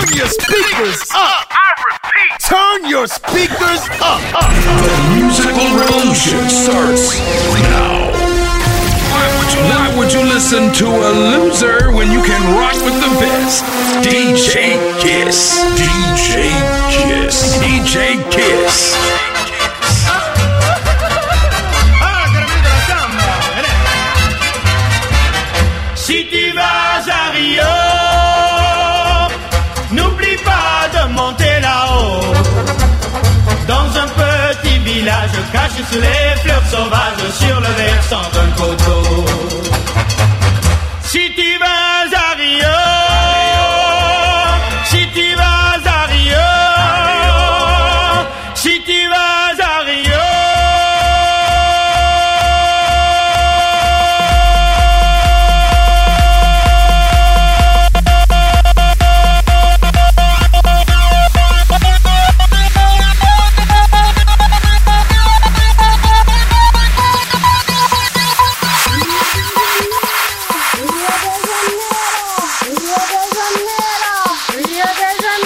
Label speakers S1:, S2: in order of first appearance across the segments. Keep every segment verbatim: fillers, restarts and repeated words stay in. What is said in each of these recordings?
S1: your speakers up.
S2: I repeat.
S1: Turn your speakers up.
S3: The musical revolution starts now. Why would you, why would you listen to a loser when you can rock with the best? D J Kiss. D J Kiss. D J Kiss.
S4: Si tu vas à Rio, n'oublie pas de monter là-haut. Dans un petit village caché sous les fleurs sauvages sur le versant d'un coteau. Si tu vas à Rio, si tu vas à Rio, si tu vas à Rio.
S5: Rio de Janeiro, Rio de Janeiro, Rio de Janeiro.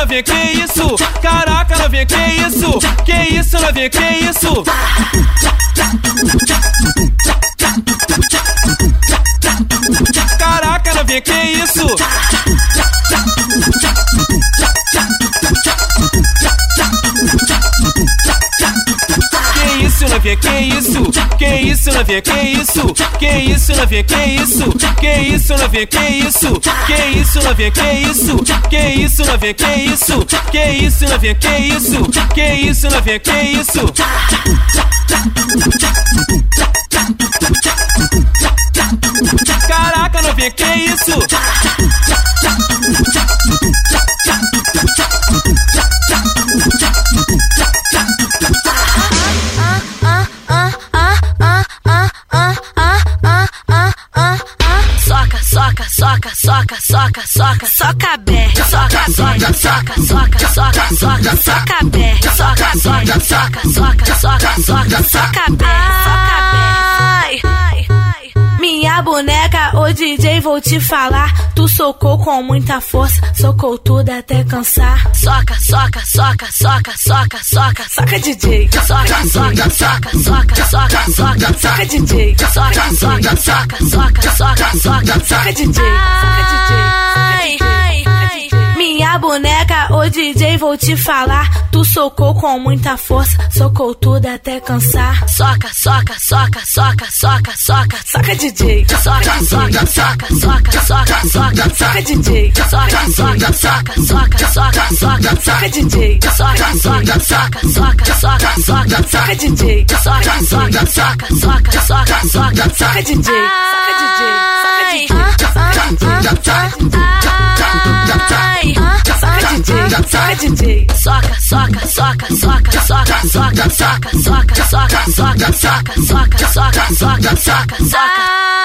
S5: novinha, que isso? Caraca, novinha, que isso? Que isso, novinha, que isso? Caraca, novinha, que isso? Que isso, novinha, que isso? Que isso, novinha, que isso? Que isso, novinha, que isso? Que isso, novinha, que isso? Que isso, novinha, que isso? Que isso, novinha, que isso? Que isso, novinha, que isso? Que isso, novinha, que isso? Caraca, novinha, que isso?
S6: Soca, soca, soca, soca, soca, soca B, soca, soca, soca, soca, soca, soca, soca B, soca, soca, soca, soca, soca, soca, soca B, soca B. Minha boneca, ô D J, vou te falar. Tu socou com muita força, socou tudo até cansar. Soca, soca, soca, soca, soca, soca, soca D J. Soca, soca, soca, soca, soca, soca, soca D J. Soca, soca, soca, soca, soca, soca, soca D J. Soca D J. Minha boneca, ô D J, vou te falar. Tu socou com muita força, socou tudo até cansar. Soca, soca, soca, soca, soca, soca, soca D J. Soca, soca, soca, soca, soca, soca, soca D J. Soca, soca, soca, soca, soca, soca, soca D J. Soca, soca, soca, soca, soca, soca, soca D J. Soca, soca, soca, soca, soca, soca, soca D J. Soca D J. Soca D J. Soca, soca, soca, soca, soca, soca, soca, soca, soca, soca, soca, soca, soca, soca, soca, soca.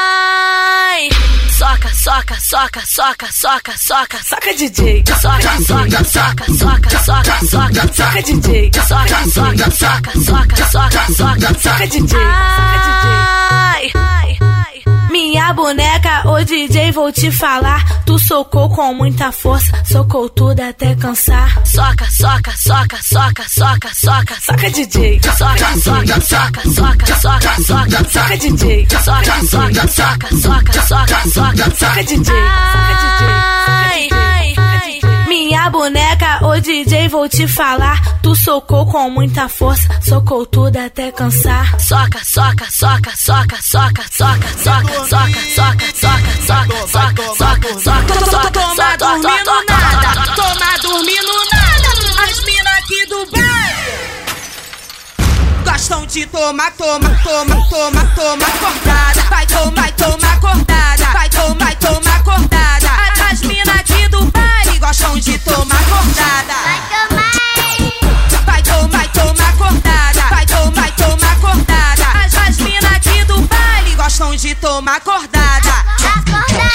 S6: Soca, soca, soca, soca, soca, soca, soca D J. Soca, soca, soca, soca, soca, soca, soca D J. Soca, soca, soca, soca, soca, soca, soca D J. Soca D J. Minha boneca, ô D J, vou te falar. Tu socou com muita força, socou tudo até cansar. Soca, soca, soca, soca, soca, soca, soca D J. Soca, soca, soca, soca, soca, soca, soca D J. Soca, soca, soca, soca, soca, soca, soca D J. Soca D J. Minha boneca, ô D J, vou te falar. Tu socou com muita força, socou tudo até cansar. Soca, soca, soca, soca, soca, soca, soca, soca, soca, soca, soca, soca, soca, soca. Toma dormindo nada, toma dormindo nada. As mina aqui do baile gostam de tomar, toma, toma, toma, toma acordada. Vai tomar, toma acordada. Vai tomar, toma acordada. As mina aqui do baile gostam de tomar acordada. Vai tomar. Vai tomar, toma acordada. Vai tomar, toma acordada. As, as mina aqui do baile gostam de tomar acordada. Acordada.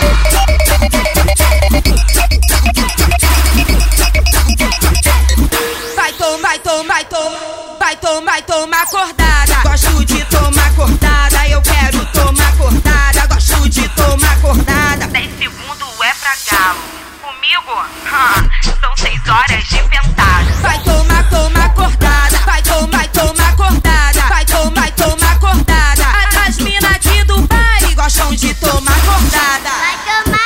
S6: Vai tomar, vai tomar, toma. Vai tomar, toma acordada. Gosto de tomar acordada. Eu quero tomar acordada. Gosto de tomar acordada. Dez segundos é pra galo. Comigo, hum, são seis horas de pentada. Vai tomar, toma acordada. Vai tomar, toma acordada. Vai tomar, toma acordada. As mina aqui do baile gostam de tomar acordada. Vai tomar.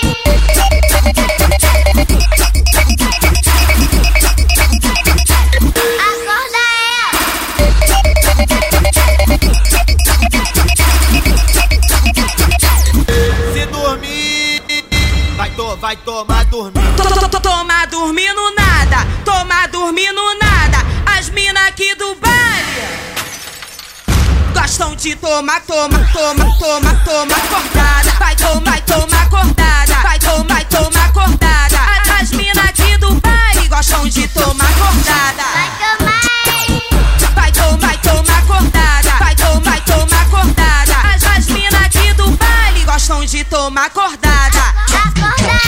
S7: Se dormir, vai, to, vai tomar dormindo.
S6: Toma dormindo nada, toma dormindo nada. As mina aqui do baile gostam de tomar, toma, toma, toma, toma acordada. Vai tomar, toma acordada. Vai tomar, toma acordada. As mina aqui do baile gostam de tomar acordada. Vai tomar. Vai tomar, toma acordada. Vai tomar, toma acordada. As, as mina aqui do baile gostam de tomar acordada. Acordada.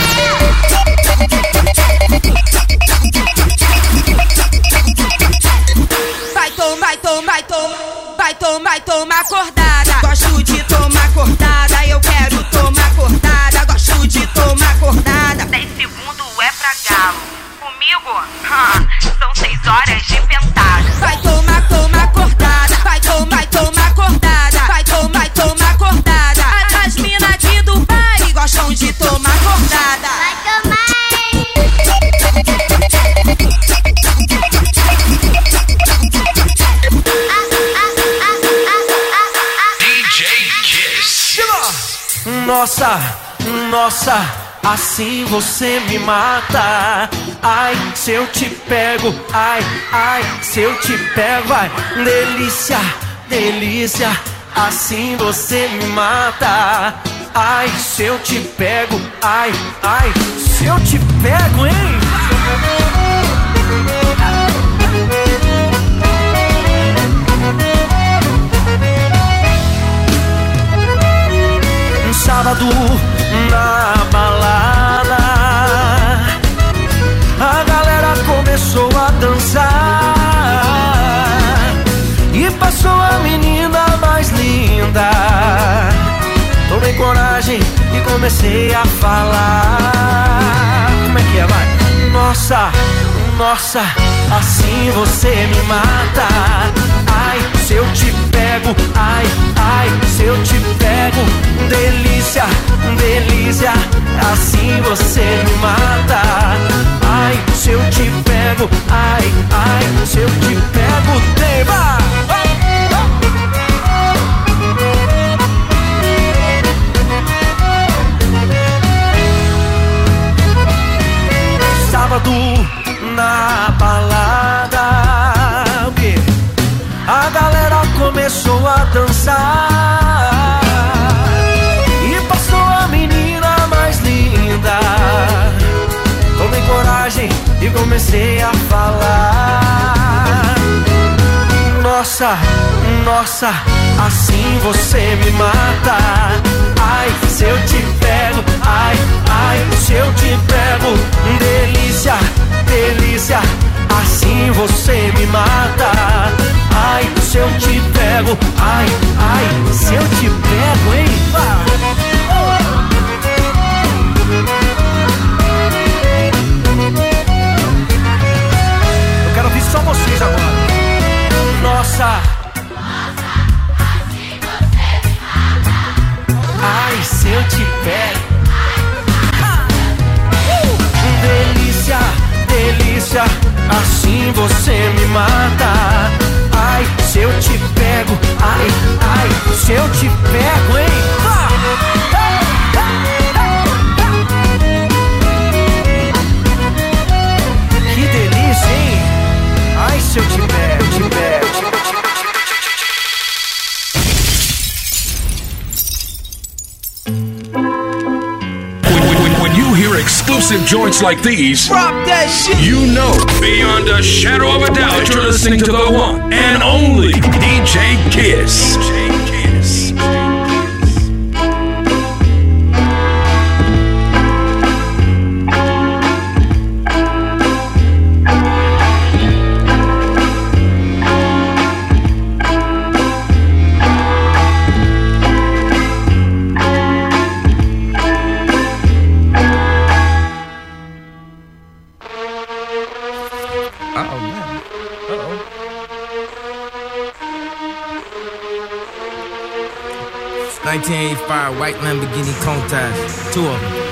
S6: Vai tomar, tomar, toma. Vai tomar, toma acordada. Gosto de tomar acordada. Eu quero tomar acordada. Gosto de tomar acordada. Dez segundos é pra galo.
S8: comigo? Hum, são seis horas de pentada.
S9: Vai tomar, tomar acordada. Vai tomar, tomar acordada. Vai tomar, tomar acordada. As minas aqui do baile gostam de tomar acordada.
S10: Vai tomar.
S3: D J Kiss.
S11: Nossa, nossa, assim você me mata. Ai, se eu te pego, ai, ai, se eu te pego, vai. Delícia, delícia, assim você me mata. Ai, se eu te pego, ai, ai, se eu te pego, hein? Um sábado na balada, a galera começou a dançar e passou a menina mais linda. Tomei coragem e comecei a falar. Como é que é, vai? Nossa, nossa, assim você me mata. Ai, se eu te pego, ai, ai, se eu te pego. Delícia, delícia, assim você me mata. Ai, se eu te pego, ai, ai, se eu te pego, tema. Sábado na balada, o quê? A galera começou a dançar e passou a menina mais linda. Tomei coragem e comecei a falar. Nossa, nossa, assim você me mata. Ai, se eu te pego, ai, ai, se eu te pego. Delícia, delícia, assim você me mata. Ai, se eu te pego, ai, ai, se eu te pego, hein? Eu quero ouvir só vocês agora. Nossa, ai, se eu te pego. Delícia, delícia, assim você me mata. Ai, se eu te pego, ai, ai, se eu te pego, hein? Que delícia, hein? Ai, se eu te pego, te pego, te pego.
S3: When you hear exclusive joints like these,
S7: Drop that shit.
S3: you know beyond a shadow of a doubt you're listening to the one and only D J Kiss. D J Kiss.
S12: nineteen eighty-five white Lamborghini Countach, two of them.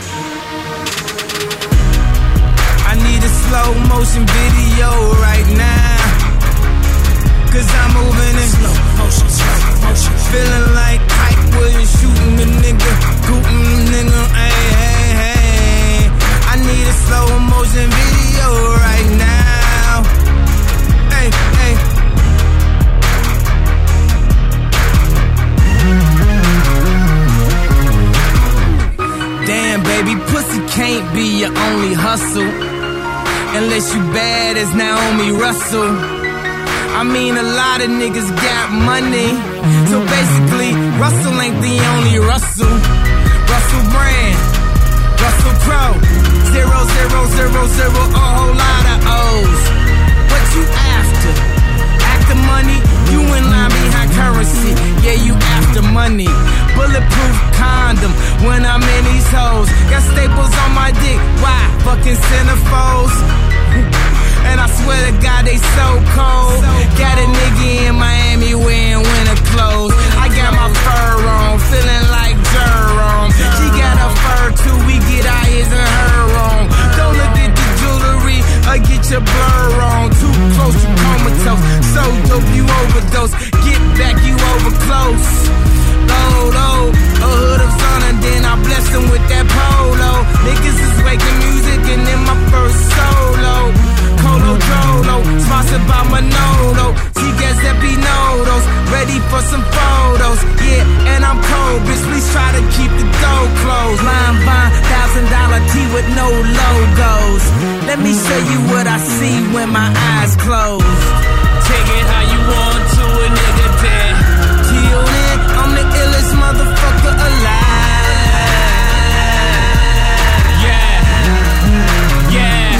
S12: I need a slow motion video right now, cause I'm moving in slow motion, slow motion. Feeling like Hype Williams shooting the nigga, gooting the nigga, hey, hey, hey. I need a slow motion video right now, hey, hey. Damn, baby, pussy can't be your only hustle, unless you bad as Naomi Russell. I mean, a lot of niggas got money, so basically, Russell ain't the only Russell. Russell Brand, Russell Crowe, zero, zero, zero, zero, a whole lot of O's. What you after? After money? You in line behind currency, yeah, you after money. Bulletproof condom when I'm in these hoes. Got staples on my dick, why? Fucking centerfolds. And I swear to God, they so cold. Got a nigga in Miami wearing winter clothes. I got my fur on, feeling like Jerome. She got her fur too, we get our ears and her on. Don't look at the jewelry or get your blur on. Too close to comatose, so dope you overdose. Get back, you over close. Load, load, a hood of sun and then I bless them with that polo. Niggas is making music and then my first solo. Colo Jolo, sponsored by Manolo. T-Gazepi Nodos, ready for some photos. Yeah, and I'm cold, bitch, please try to keep the door closed. Line vine, thousand dollar tee with no logos. Let me show you what I see when my eyes close. Take it how you want to a nigga dead. Till then, I'm the illest motherfucker alive. Yeah, yeah.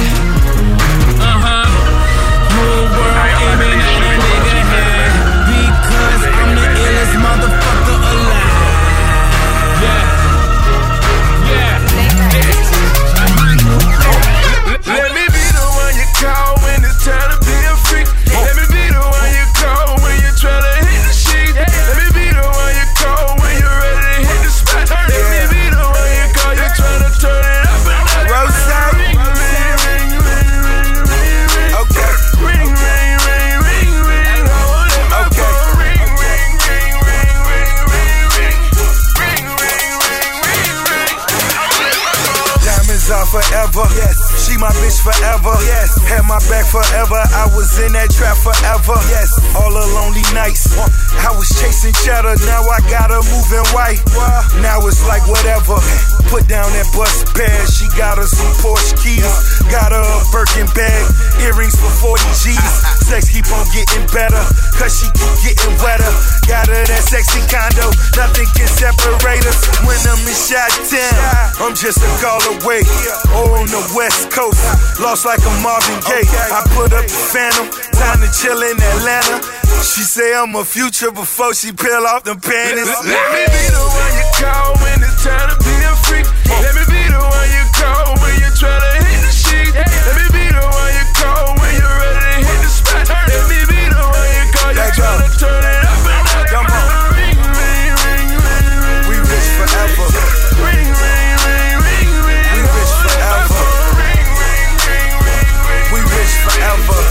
S13: Let me be the one you call when it's time to be a freak. Let me be the one you call when you're trying to hit the sheet. Let me be the one you call when you're ready to hit the spot. Let me be the one you call, you're trying to turn it up and up. Rose out. Ring, ring, ring, ring, ring, ring. Okay. Ring, ring, ring, ring, ring. Okay. Ring, ring, ring, ring, ring, ring, ring. Ring, ring, ring, ring, ring. Diamonds are forever. Yes. She my bitch forever. Yes. Had my back forever. I was in that trap forever. Yes. All the lonely nights. I was chasing cheddar. Now I got her moving white. Now it's like whatever. Put down that bus pad. She got her some Porsche keys. Got her a Birkin bag. Earrings for forty G's. Sex keep on getting better. Cause she keep getting wetter. Got her that sexy condo. Nothing can separate us. When I'm in Chi-Town, I'm just a call away. Or on the West Coast. Lost like a Marvin Gaye. I put up the Phantom. Time to chill in Atlanta. She say I'm a future before she peel off them panties. Let me be the one you call when it's time to be a freak. Let me be the one you call when you're trying to hit the sheet. Let me be the one you call when you're ready to hit the spot. Let me be the one you call, you're trying to turn it up and up. Come on. Ring, ring, ring, ring, ring. We rich forever. Ring, ring, ring, ring, ring. We rich forever. Ring, ring, ring, ring, ring. We rich forever.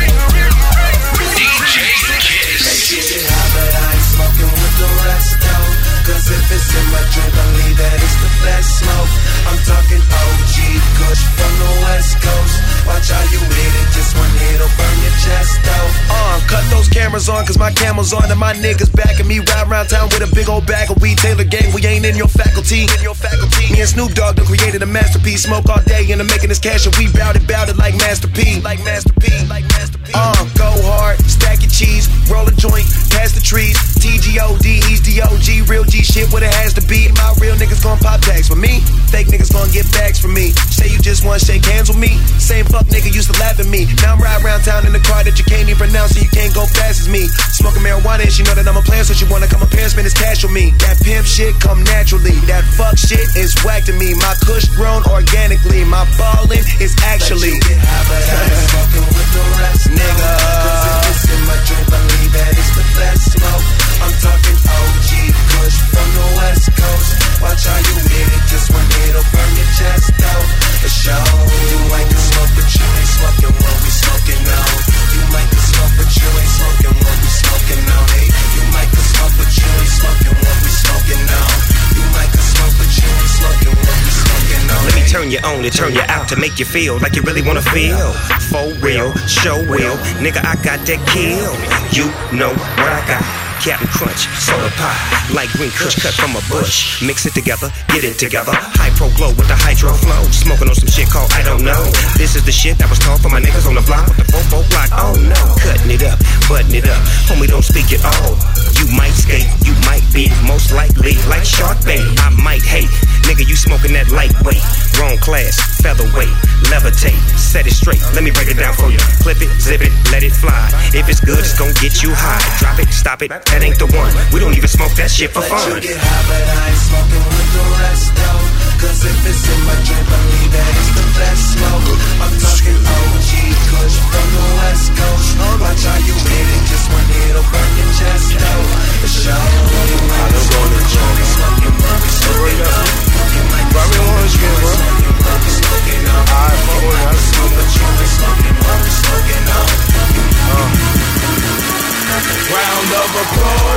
S3: D J Kiss.
S11: They get it high, but I ain't smoking with the rest though. Cause if it's in my drink, believe that it's the best smoke. I'm talking O G Kush from the West Coast. Watch how you hit it, just one hit'll burn your chest though. Uh, cut those cameras on, cause my camel's on and my niggas backing me. Ride around town with a big old bag of weed. Taylor gang, we ain't in your faculty. In your faculty. Me and Snoop Dogg done created a masterpiece. Smoke all day and I'm making this cash and we bout it, bout it like Master P. Like Master P, like Master P. Uh, go hard, stack your cheese, roll a joint, pass the trees. T G O D, he's D O G, real G shit what it has to be. My real niggas gon' pop tags for me. Fake niggas gon' get bags for me. Say you just wanna shake hands with me. Same fuck nigga used to laugh at me. Now I'm riding around town in the car that you can't even pronounce, so you can't go fast as me. Smoking marijuana and she know that I'm a player, so she wanna come up here and spend his cash with me. That pimp shit come naturally. That fuck shit is whack to me. My kush grown organically. My ballin' is actually. Let you get high, but I ain't smoking with the rest, nigga. Cause if it's in my drink, believe that it's the best smoke. I'm talking O G Kush from the West Coast. Watch how you hit it, just one hit'll burn your chest though. For sure, you like to smoke, but you ain't smoking what we smoking on. You like to smoke, but you ain't smoking what we smoking on. Hey, you like to smoke, but you ain't smoking what we smoking on. You like to smoke, but you ain't smoking what we smoking on.
S14: Let me turn you on and turn you out to make you feel like you really wanna feel. For real, show real, nigga, I got that kill. You know what I got. Captain Crunch, soda pie, like green kush cut from a bush. Mix it together, get it together. High pro glow with the hydro flow. Smoking on some shit called I don't know. This is the shit that was taught for my niggas on the block with the four-four block. Oh no, cutting it up, butting it up. Homie, don't speak at all. You might skate, you might be most likely like Shark Bait. I might hate, nigga, you smoking that lightweight. Wrong class, featherweight, levitate, set it straight. Let me break it down for you. Clip it, zip it, let it fly. If it's good, it's gon' get you high. Drop it, stop it. That ain't the one. We don't even smoke that shit for fun.
S11: Let you get high, but I ain't smoking with the rest though. Cause if it's in my drink, believe that it's the best smoke. I'm talking O G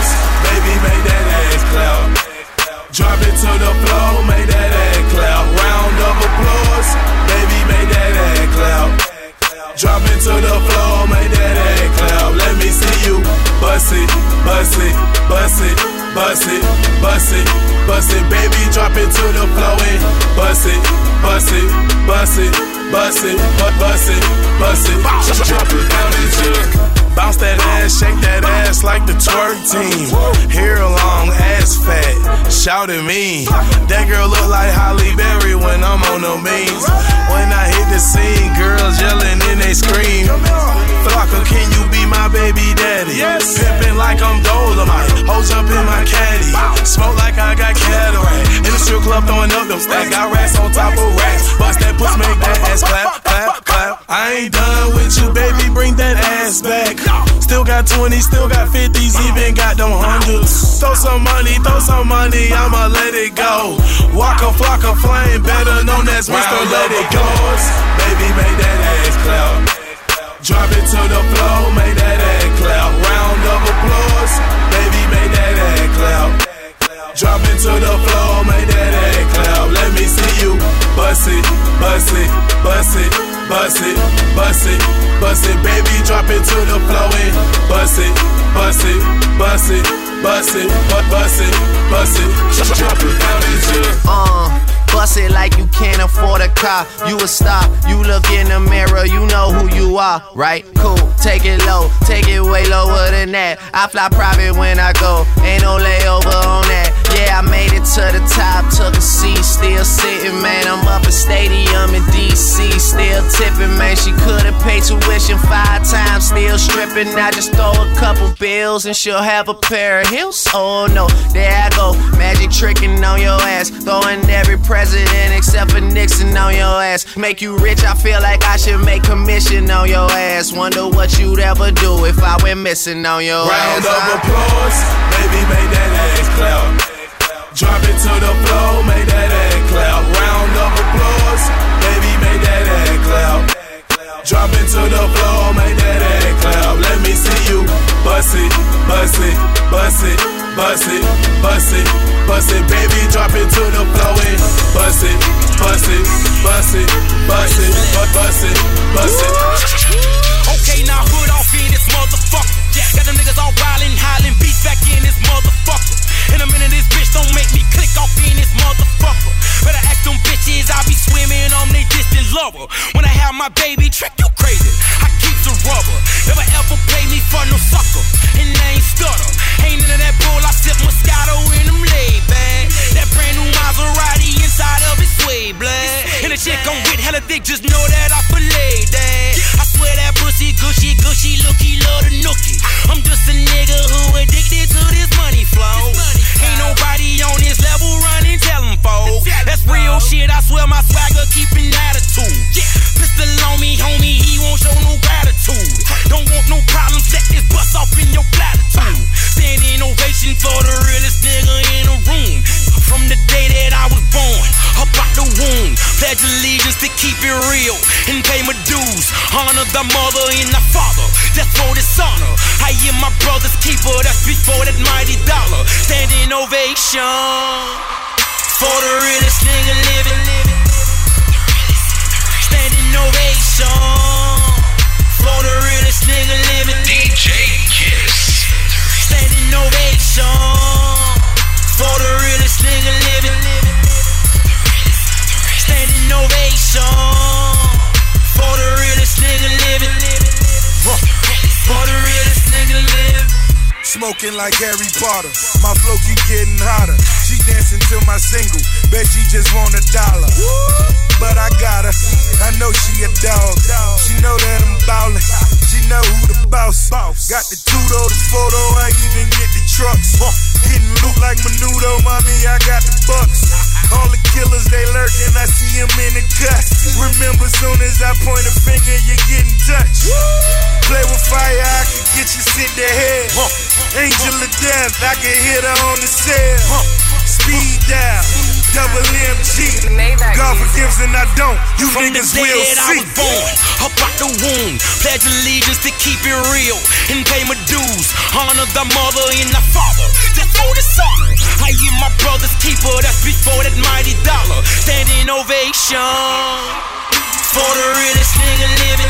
S13: applause, baby, make that ass clap. Drop it to the floor, make that ass clap. Round of applause, baby, make that ass clap. Drop it to the floor, make that ass clap. Let me see you bust it, bust it, bust it, bust it, bust it, bust it. Baby, drop it to the floor and bust it, bust it, bust it, bust it, bust it, bust it. Drop it down into bounce that ass, shake that ass like the twerk team. Hair long, ass fat, shout at me. That girl look like Halle Berry when I'm on the beans. When I hit the scene, girls yelling and they scream. Flocka, can you be my baby daddy? Yes. Pimpin' like I'm Dolomite, hoes up in my caddy. Smoke like I got cataract. In the strip club throwing up them stacks. Got racks on top of racks. Bust that puss, make that ass clap, clap, clap. I ain't done with you, baby, bring that ass back. Still got twenties, still got fifties, even got them hundreds. Throw some money, throw some money, I'ma let it go. Waka Flocka Flame, better known as Mister Let It Go. Baby, make that ass clap. Drop it to the floor, make that ass clap. Round of applause, baby, make that ass clap. Drop it to the floor, make that ass clap. Let me see you bust it, bust it, bust it, bust it, bust it, bust it. Baby, drop it to the floor and bust it, bust it, bust it, bust it, bust it, bust it. Drop it down into
S11: uh. Bust it like you can't afford a car. You a star, you look in the mirror, you know who you are, right? Cool, take it low, take it way lower than that. I fly private when I go, ain't no layover on that. Yeah, I made it to the top, took a seat, still sitting, man. I'm up at Stadium in D C, still tipping, man. She could've paid tuition five times, still stripping. Now just throw a couple bills and she'll have a pair of heels. Oh no, there I go, magic tricking on your ass, throwing every president except for Nixon on your ass. Make you rich, I feel like I should make commission on your ass. Wonder what you'd ever do if I went missing on your
S13: round
S11: ass.
S13: Round of applause, baby, make that ass clap. Drop it to the floor, make that ass clap. Round of applause, baby, make that ass clap. Drop it to the floor, make that ass clap. Let me see you bust it, bust it, bust it, bust it, bust it, bust it. Baby, drop it to the floor and bust it, bust it, bust it, bust it, bust it, bust it.
S15: Okay, now hood off in this motherfucker. Got them niggas all wildin', hollin', beats back in this motherfucker. In a minute, this bitch don't make me click off in this motherfucker. Better ask them bitches, I be swimming on they distant lover. When I have my baby, trick you crazy. I keep the rubber. Never ever play me for no sucker. And I ain't stutter. Ain't none of that bull, I sip Moscato in them laid back. That brand new Maserati inside of it sway black. And the chick I'm with hella thick, just know that I fillet that. I swear that pussy gushy, gushy, looky, love the nookie. I'm just a nigga who addicted to this money flow. Ain't nobody on this level running, tell them folks. That's real shit, I swear my swagger keeping attitude. Pistol on me, homie, he won't show no gratitude. Don't want no problems, let this bust off in your platitude. Standing ovation for the realest nigga in the room. From the day that I was born, up out the womb. Pledge allegiance to keep it real and pay my dues. Honor the mother and the father, that's for dishonor. I am my brother's keeper, that's before that mighty dollar. Standing ovation for the realest nigga living. Standing ovation for the realest nigga living. D J Kiss. Standing ovation for the realest nigga living. Standing ovation for the realest nigga living. For the realest nigga living.
S16: Smoking like Harry Potter, my flow keep getting hotter. She dancing to my single, bet she just want a dollar. But I got her, I know she a dog. She know that I'm ballin', she know who the boss. Got the two-door, the photo, I even get the trucks. Getting loot like Menudo, mommy, I got the bucks. All the killers, they lurking, I see them in the cut. Remember, soon as I point a finger, you get in touch. Play with fire, I can get you sent to hell. Angel of death, I can hit her on the cell. Speed down, double M G. God forgives and I don't, you
S15: From
S16: niggas
S15: the day
S16: will
S15: that
S16: see.
S15: I was born, up out the womb. Pledge allegiance to keep it real and pay my dues. Honor the mother and the father, that's for the summer. I am my brother's keeper, that's before that mighty dollar. Standing ovation for the realest nigga living.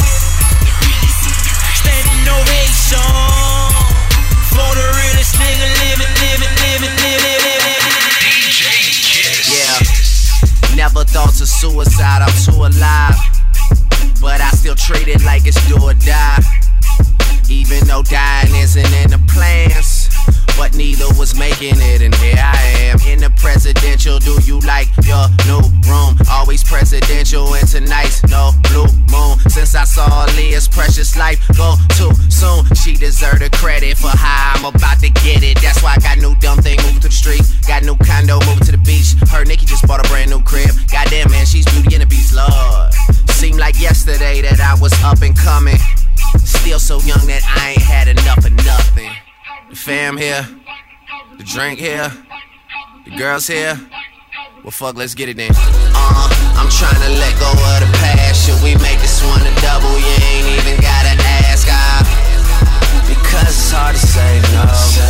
S15: Standing ovation for the realest nigga living, living, living, living, living.
S17: D J Kiss.
S18: Yeah, never thoughts of suicide, I'm too alive. But I still treat it like it's do or die. Even though dying isn't in the plans, but neither was making it, and here I am in the presidential. Do you like your new room? Always presidential, and tonight's no blue moon. Since I saw Aaliyah's precious life go too soon, she deserved the credit for how I'm about to get it. That's why I got new dumb thing moving to the street, got new condo moving to the beach. Heard Nicki just bought a brand new crib. Goddamn man, she's Beauty and the Beast, Lord. Seemed like yesterday that I was up and coming. Still so young that I ain't had enough of nothing. The fam here, the drink here, the girls here. Well, fuck, let's get it then. Uh, I'm trying to let go of the past. Should we make this one a double? You ain't even gotta ask. I, because it's hard to say no.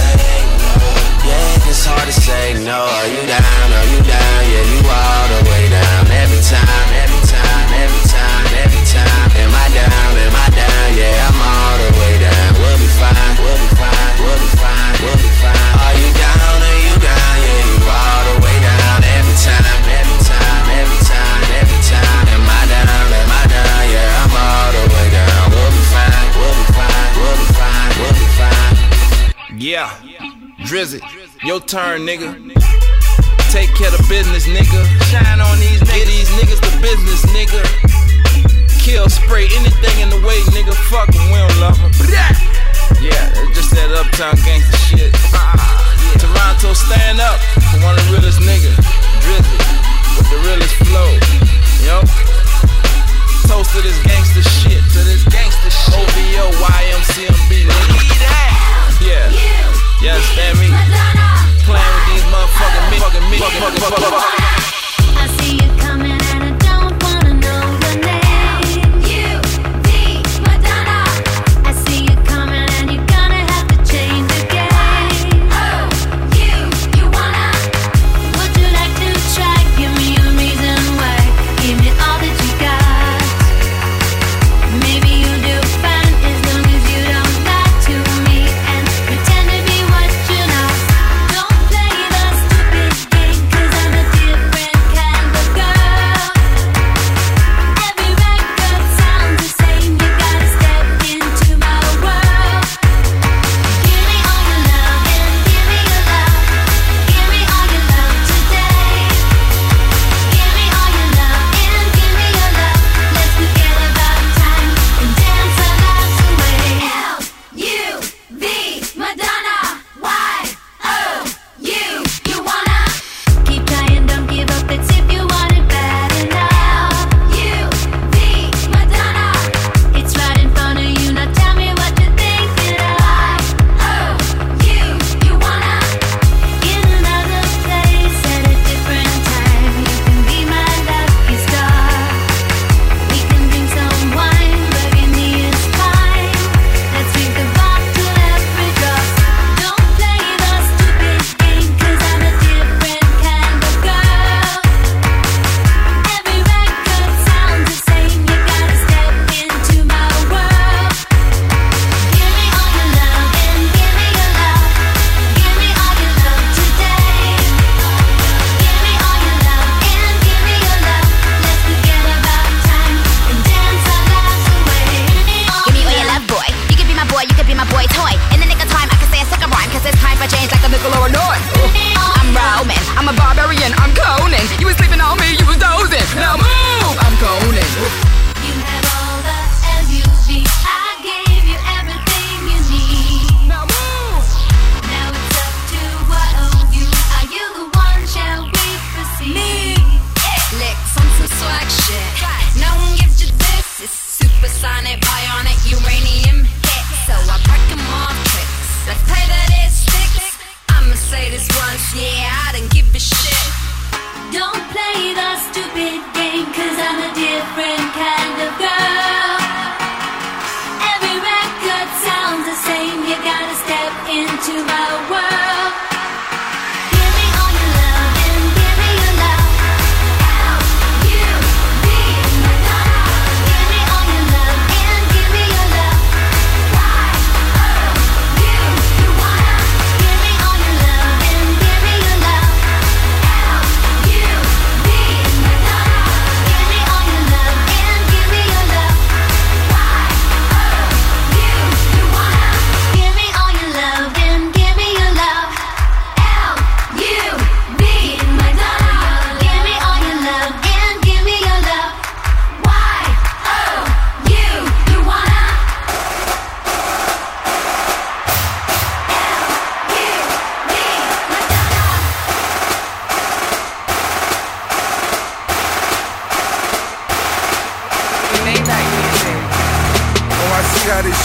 S18: Yeah, it's hard to say no. Are you down? Are you down? Yeah, you all the way down. Every time, every time, every time, every time. Am I down? Am I down? Yeah, I'm all the way down. We'll be fine, we'll be fine, we'll be fine, we'll be fine. Are you down? Are you down? Yeah, you all the way down. Every time, every time, every time, every time. Am I down? Am I down? Yeah, I'm all the way down. We'll be fine, we'll be fine, we'll be fine, we'll be fine.
S19: Yeah, Drizzy, your turn, nigga. Take care of business, nigga. Shine on these niggas. Get these niggas the business, nigga. Kill, spray anything in the way, nigga. Fuck them, we don't love them. Yeah, it's just that uptown gangster shit. Toronto, stand up for one of the realest niggas. Drizzy, with the realest flow. Yo. Toast to this gangster shit, to this gangster shit. O V O, Y M C M B, nigga. Yeah, you understand me? Playing with these motherfucking me, fucking me, fucking, fucking, fucking, fucking.
S10: I see you coming and I don't wanna know your name. You, D, Madonna. I see you coming and you're gonna have to change the game. Oh, you, you wanna? Would you like to try? Give me a reason why. Give me all that you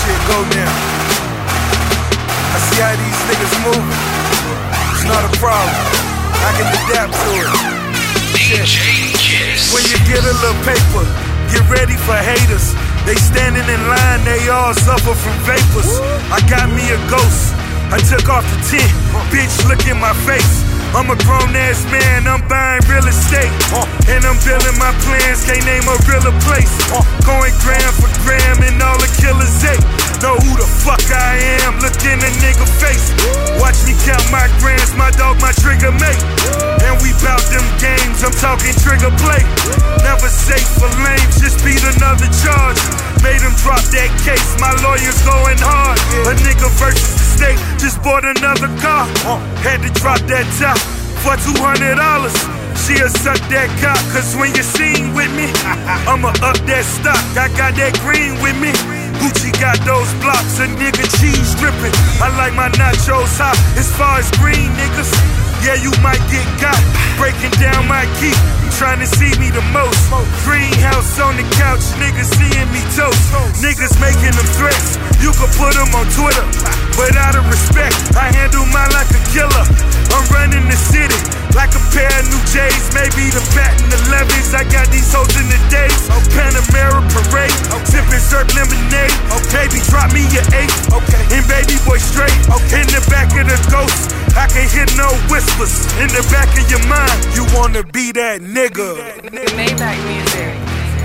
S16: shit go down. I see how these niggas moving. It's not a problem. I can adapt to it.
S3: D J Kiss.
S16: When you get a little paper, get ready for haters. They standing in line, they all suffer from vapors. I got me a ghost. I took off the tent. Bitch, look in my face. I'm a grown ass man, I'm buying real estate. And I'm building my plans, can't name a realer place. Going gram for gram and all the killers ate. Know who the fuck I am, look in a nigga face. Watch me count my grams, my dog, my trigger mate. And we bout them games, I'm talking trigger play. Never safe for lames, just beat another charge. Made him drop that case, my lawyer's going hard. A nigga versus the state, just bought another car. Had to drop that top for two hundred dollars. She'll suck that cock, cause when you sing with me, I'ma up that stock. I got that green with me. Gucci got those blocks, a nigga cheese dripping. I like my nachos hot, as far as green niggas. Yeah, you might get got, breaking down my key, trying to see me the most. Greenhouse on the couch, niggas seeing me toast. Niggas making them threats, you can put them on Twitter. But out of respect, I handle mine like a killer. I'm running the city like a pair of new J's, maybe the patent elevens. I got these hoes in the days. Panamera parade, sipping syrup lemonade. Baby, drop me your eight, and baby boy straight. In the back of the ghost, I can hear no whispers. In the back of your mind, you wanna be that nigga.
S9: Maybach music.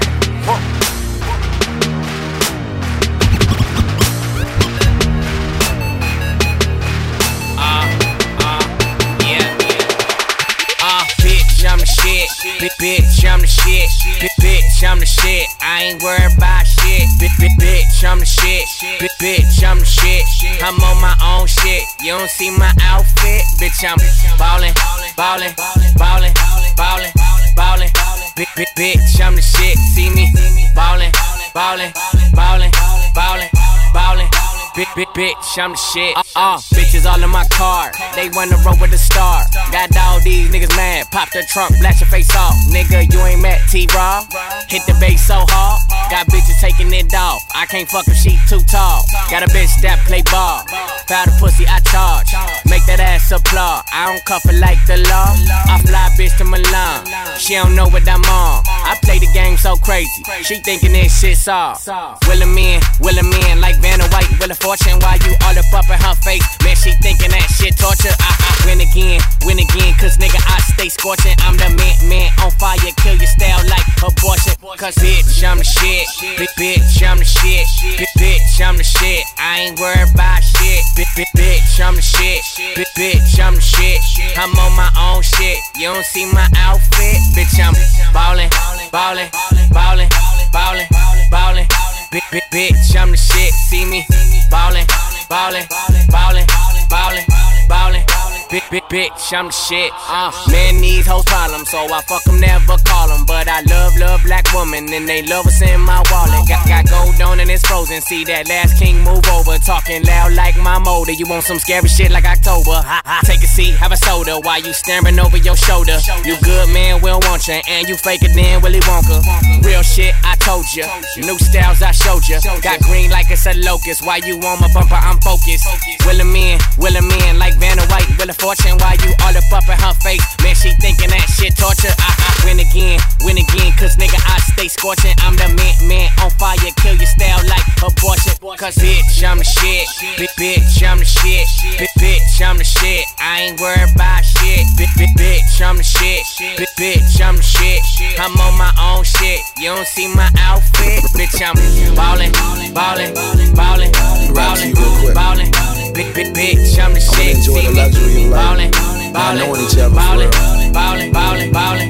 S12: I'm the shit, big bitch, I'm the shit, big bitch, I'm the shit, I ain't worried about shit, big bitch, I'm the shit, big bitch, I'm the shit, I'm on my own shit, you don't see my outfit, bitch, I'm ballin', ballin', ballin', ballin', ballin', big, big bitch, I'm the shit, see me ballin', ballin', ballin', ballin', ballin'. Big, big bitch, I'm the shit. Uh, uh, bitches all in my car. They wanna roll with a star. Got all these niggas mad. Pop the trunk, blast your face off. Nigga, you ain't met T-Raw. Hit the bass so hard. Got bitches taking it off. I can't fuck if she too tall. Got a bitch that play ball. Foul the pussy, I charge. Make that ass applaud. I don't cuff it like the law. I fly bitch to Milan. She don't know what I'm on. I play the game so crazy. She thinking this shit's off. Will him in, will him in like Vanna White, will it fortune while you all up up in her face. Man, she thinking that shit torture. I, I win again, win again, cause nigga I stay scorching. I'm the man, man on fire, kill your style like abortion. Cause bitch, I'm the shit, big bitch, I'm the shit, big bitch, I'm the shit. I ain't worried about shit, big, big bitch, I'm the shit, big bitch, I'm the shit. I'm on my own shit, you don't see my outfit, bitch, I'm ballin', ballin', ballin', ballin', ballin'. Big, big bitch, I'm the shit, see me ballin', ballin', ballin', ballin', ballin'. Big, big bitch, I'm the shit. Uh, man, these hoes problems, so I fuck them, never call them. But I love, love black women, and they love us in my wallet. Got, got gold on and it's frozen. See that last king move over, talking loud like my motor. You want some scary shit like October? Ha, ha. Take a seat, have a soda while you staring over your shoulder. You good, man, we don't want you, and you faker than Willy Wonka. Real shit, I told you. New styles, I showed you. Got green like it's a locust. Why you on my bumper? I'm focused. Will him in, will him in like Vanna White, will fortune while you all up up in her face. Man, she thinking that shit torture. I, I win again, win again, cause nigga I stay scorching. I'm the man, man on fire, kill your style like abortion. Cause bitch, I'm the shit, big bitch, I'm the shit, big bitch, I'm the shit. I ain't worried about shit, big, big bitch, I'm the shit, big bitch, I'm the shit. I'm on my own shit, you don't see my outfit, bitch, I'm ballin', ballin', ballin', ballin', ballin'. Big, big bitch, I'm the shit, see me ballin', ballin', ballin', ballin', ballin', ballin',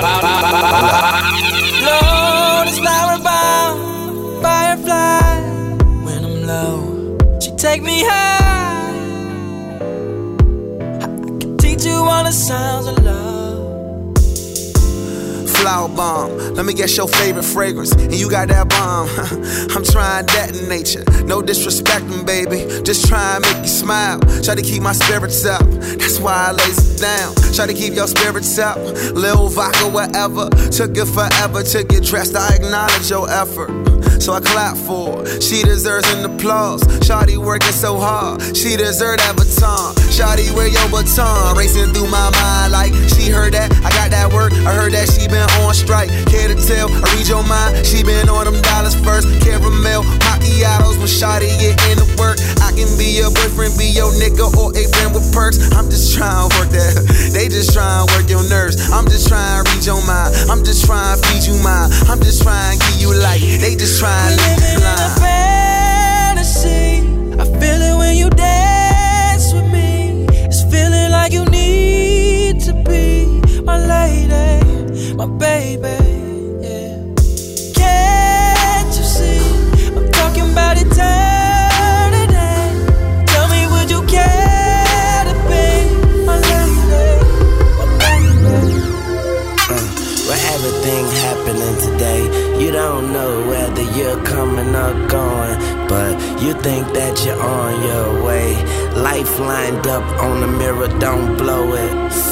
S12: ballin'.
S11: Lord, it's flower bound, firefly. When I'm low, she take me high. I can teach you all the sounds of love.
S20: Flower bomb, let me guess your favorite fragrance, and you got that bomb. I'm trying that in nature, no disrespecting, baby. Just try and make you smile. Try to keep my spirits up, that's why I lays it down. Try to keep your spirits up, Lil Vodka, whatever. Took it forever to get dressed, I acknowledge your effort. so I clap for her. She deserves an applause. Shawty working so hard, she deserve that baton. Shawty, where your baton? Racing through my mind like she heard that. I got that work, I heard that she been on strike. Care to tell, I read your mind. She been on them dollars first. Caramel, macchiatos when Shawty get into work. I can be your boyfriend, be your nigga, or a friend with perks. I'm just trying to work that. They just trying to work your nerves. I'm just trying to read your mind. I'm just trying to feed you mine. I'm just trying to give you life. They just trying to leave you blind.
S11: Fantasy, I feel it when you dance with me. It's feeling like you need to be my lady, my baby. Yeah. Can't you see? I'm talking about eternity. Tell me, would you care to be my lady, my baby?
S21: Uh, with everything happening today, you don't know whether you're coming or going, but you think that you're on your way. Life lined up on the mirror, don't blow it.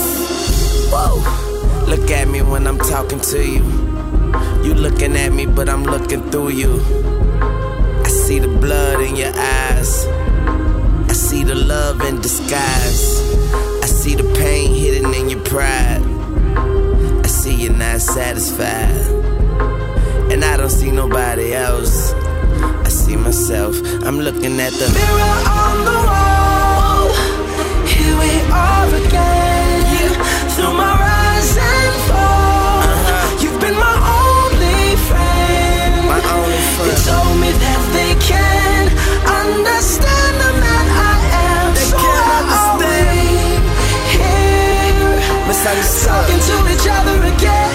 S21: Whoa. Look at me when I'm talking to you. You looking at me, but I'm looking through you. I see the blood in your eyes. I see the love in disguise. I see the pain hidden in your pride. I see you're not satisfied. And I don't see nobody else. I see myself. I'm looking at the
S11: mirror on the wall. Here we are again. Yeah. Through my rise and fall. Uh-huh. You've been my only friend.
S21: My only friend.
S11: You told me that they can understand the man I am.
S21: They
S11: so
S21: can't understand.
S11: Here, talking to each other again.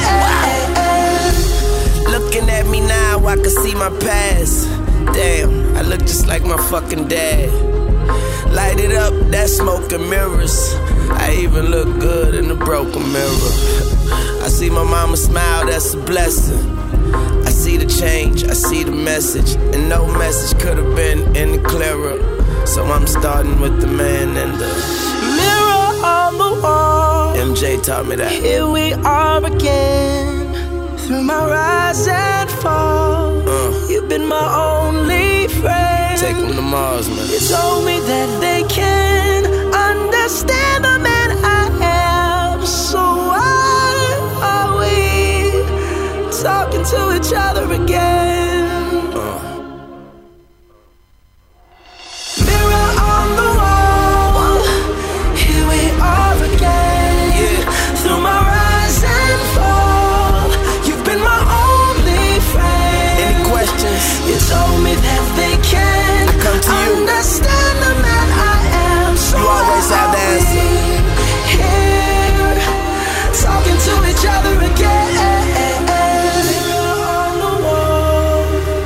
S21: Looking at me now, I can see my past. Damn, I look just like my fucking dad. Light it up, that smoke and mirrors. I even look good in the broken mirror. I see my mama smile, that's a blessing. I see the change, I see the message, and no message could have been any clearer. So I'm starting with the man and the
S11: mirror on the wall.
S21: M J taught me that.
S11: Here we are again. Through my rise and fall, uh, you've been my only friend.
S21: Take them to Mars, man.
S11: You told me that they can understand the man I am. So why are we talking to each other again?
S21: Uh.
S11: Mirror on the wall, here we are again. Yeah. Through my rise and fall. You told me that they can
S21: I come to you.
S11: understand the man I am. So
S21: you always have the answer.
S11: Here, talking to each other again. On the wall.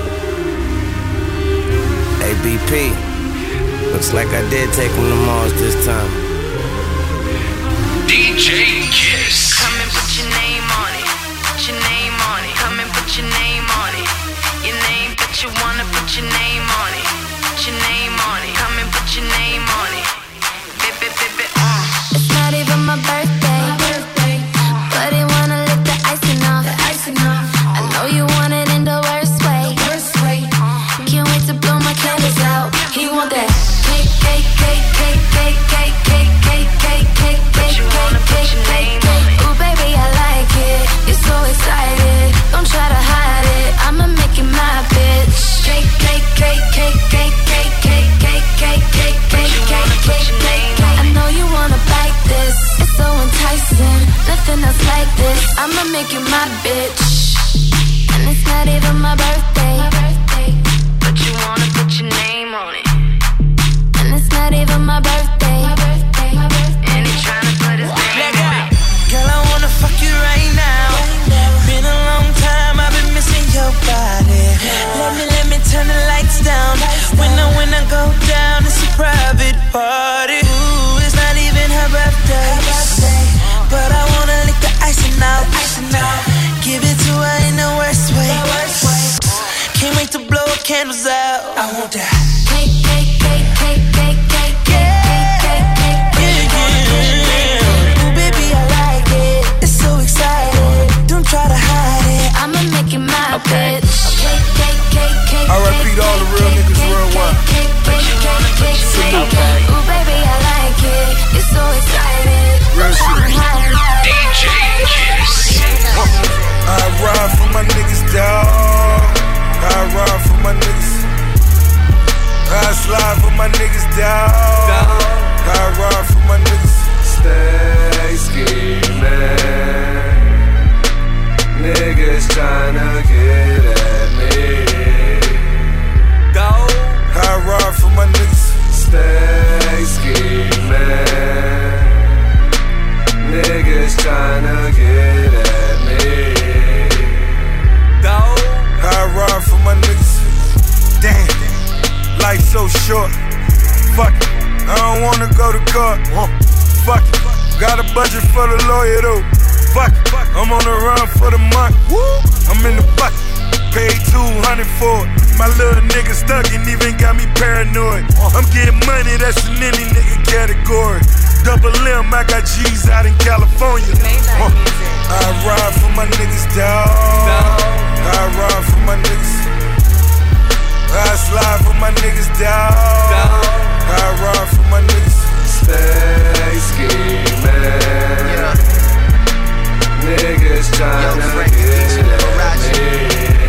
S21: Hey B P, looks like I did take him to Mars this time.
S3: D J Kiss.
S8: Come and put your name on it. Put your name on it. Come and put your name on it. Your name, but you wanna put your name on it. Put your name on it. Come and put your name on it. Bip, bip, bip, bip, uh.
S10: It's not even my birthday, my birthday. But he wanna lick the icing off. The icing off. I know you want it in the worst way. Worst way. Can't wait to blow my candles out. He want that cake, cake, cake, cake, cake, cake, cake, cake, cake, cake, cake, cake, cake, cake. Ooh, baby, I like it. You're so excited. Don't try to hide it. I'ma make it my bitch. Cake, cake, cake, cake, cake, cake, cake, cake, cake, cake, cake, cake, cake, cake. I know you wanna bite this. It's so enticing. Nothing else like this. I'ma make you my bitch. And it's not even my birthday.
S8: But you wanna put your name on it.
S10: And it's not even my birthday.
S8: And he tryna put his name on it.
S11: Girl, I wanna fuck you right now. Been a long time, I've been missing your body. Let me, let me turn the lights down. When I, when I go down, it's a private party. Ooh, it's not even her birthday. But I wanna lick the icing out. Give it to her in the worst way. Can't wait to blow her candles out. I want that.
S10: Cake, cake, cake, cake, cake, cake, cake, cake, cake, cake, cake.
S11: Ooh, baby, I like it. It's so exciting. Don't try to hide it.
S10: I'ma make it my
S21: Okay.
S10: bitch. Cake, cake, cake,
S16: short. Fuck it, I don't wanna go to court. Fuck it, got a budget for the lawyer though. Fuck it, I'm on the run for the month. I'm in the bucket, paid two hundred for it. My little nigga stuck and even got me paranoid. I'm getting money, that's in any nigga category. Double M, I got G's out in California. Uh, I ride for my niggas, dawg. I ride for my niggas. I slide for my niggas, dawg. I ride for my niggas.
S13: Stay scheming. Yeah. Niggas tryna get at me.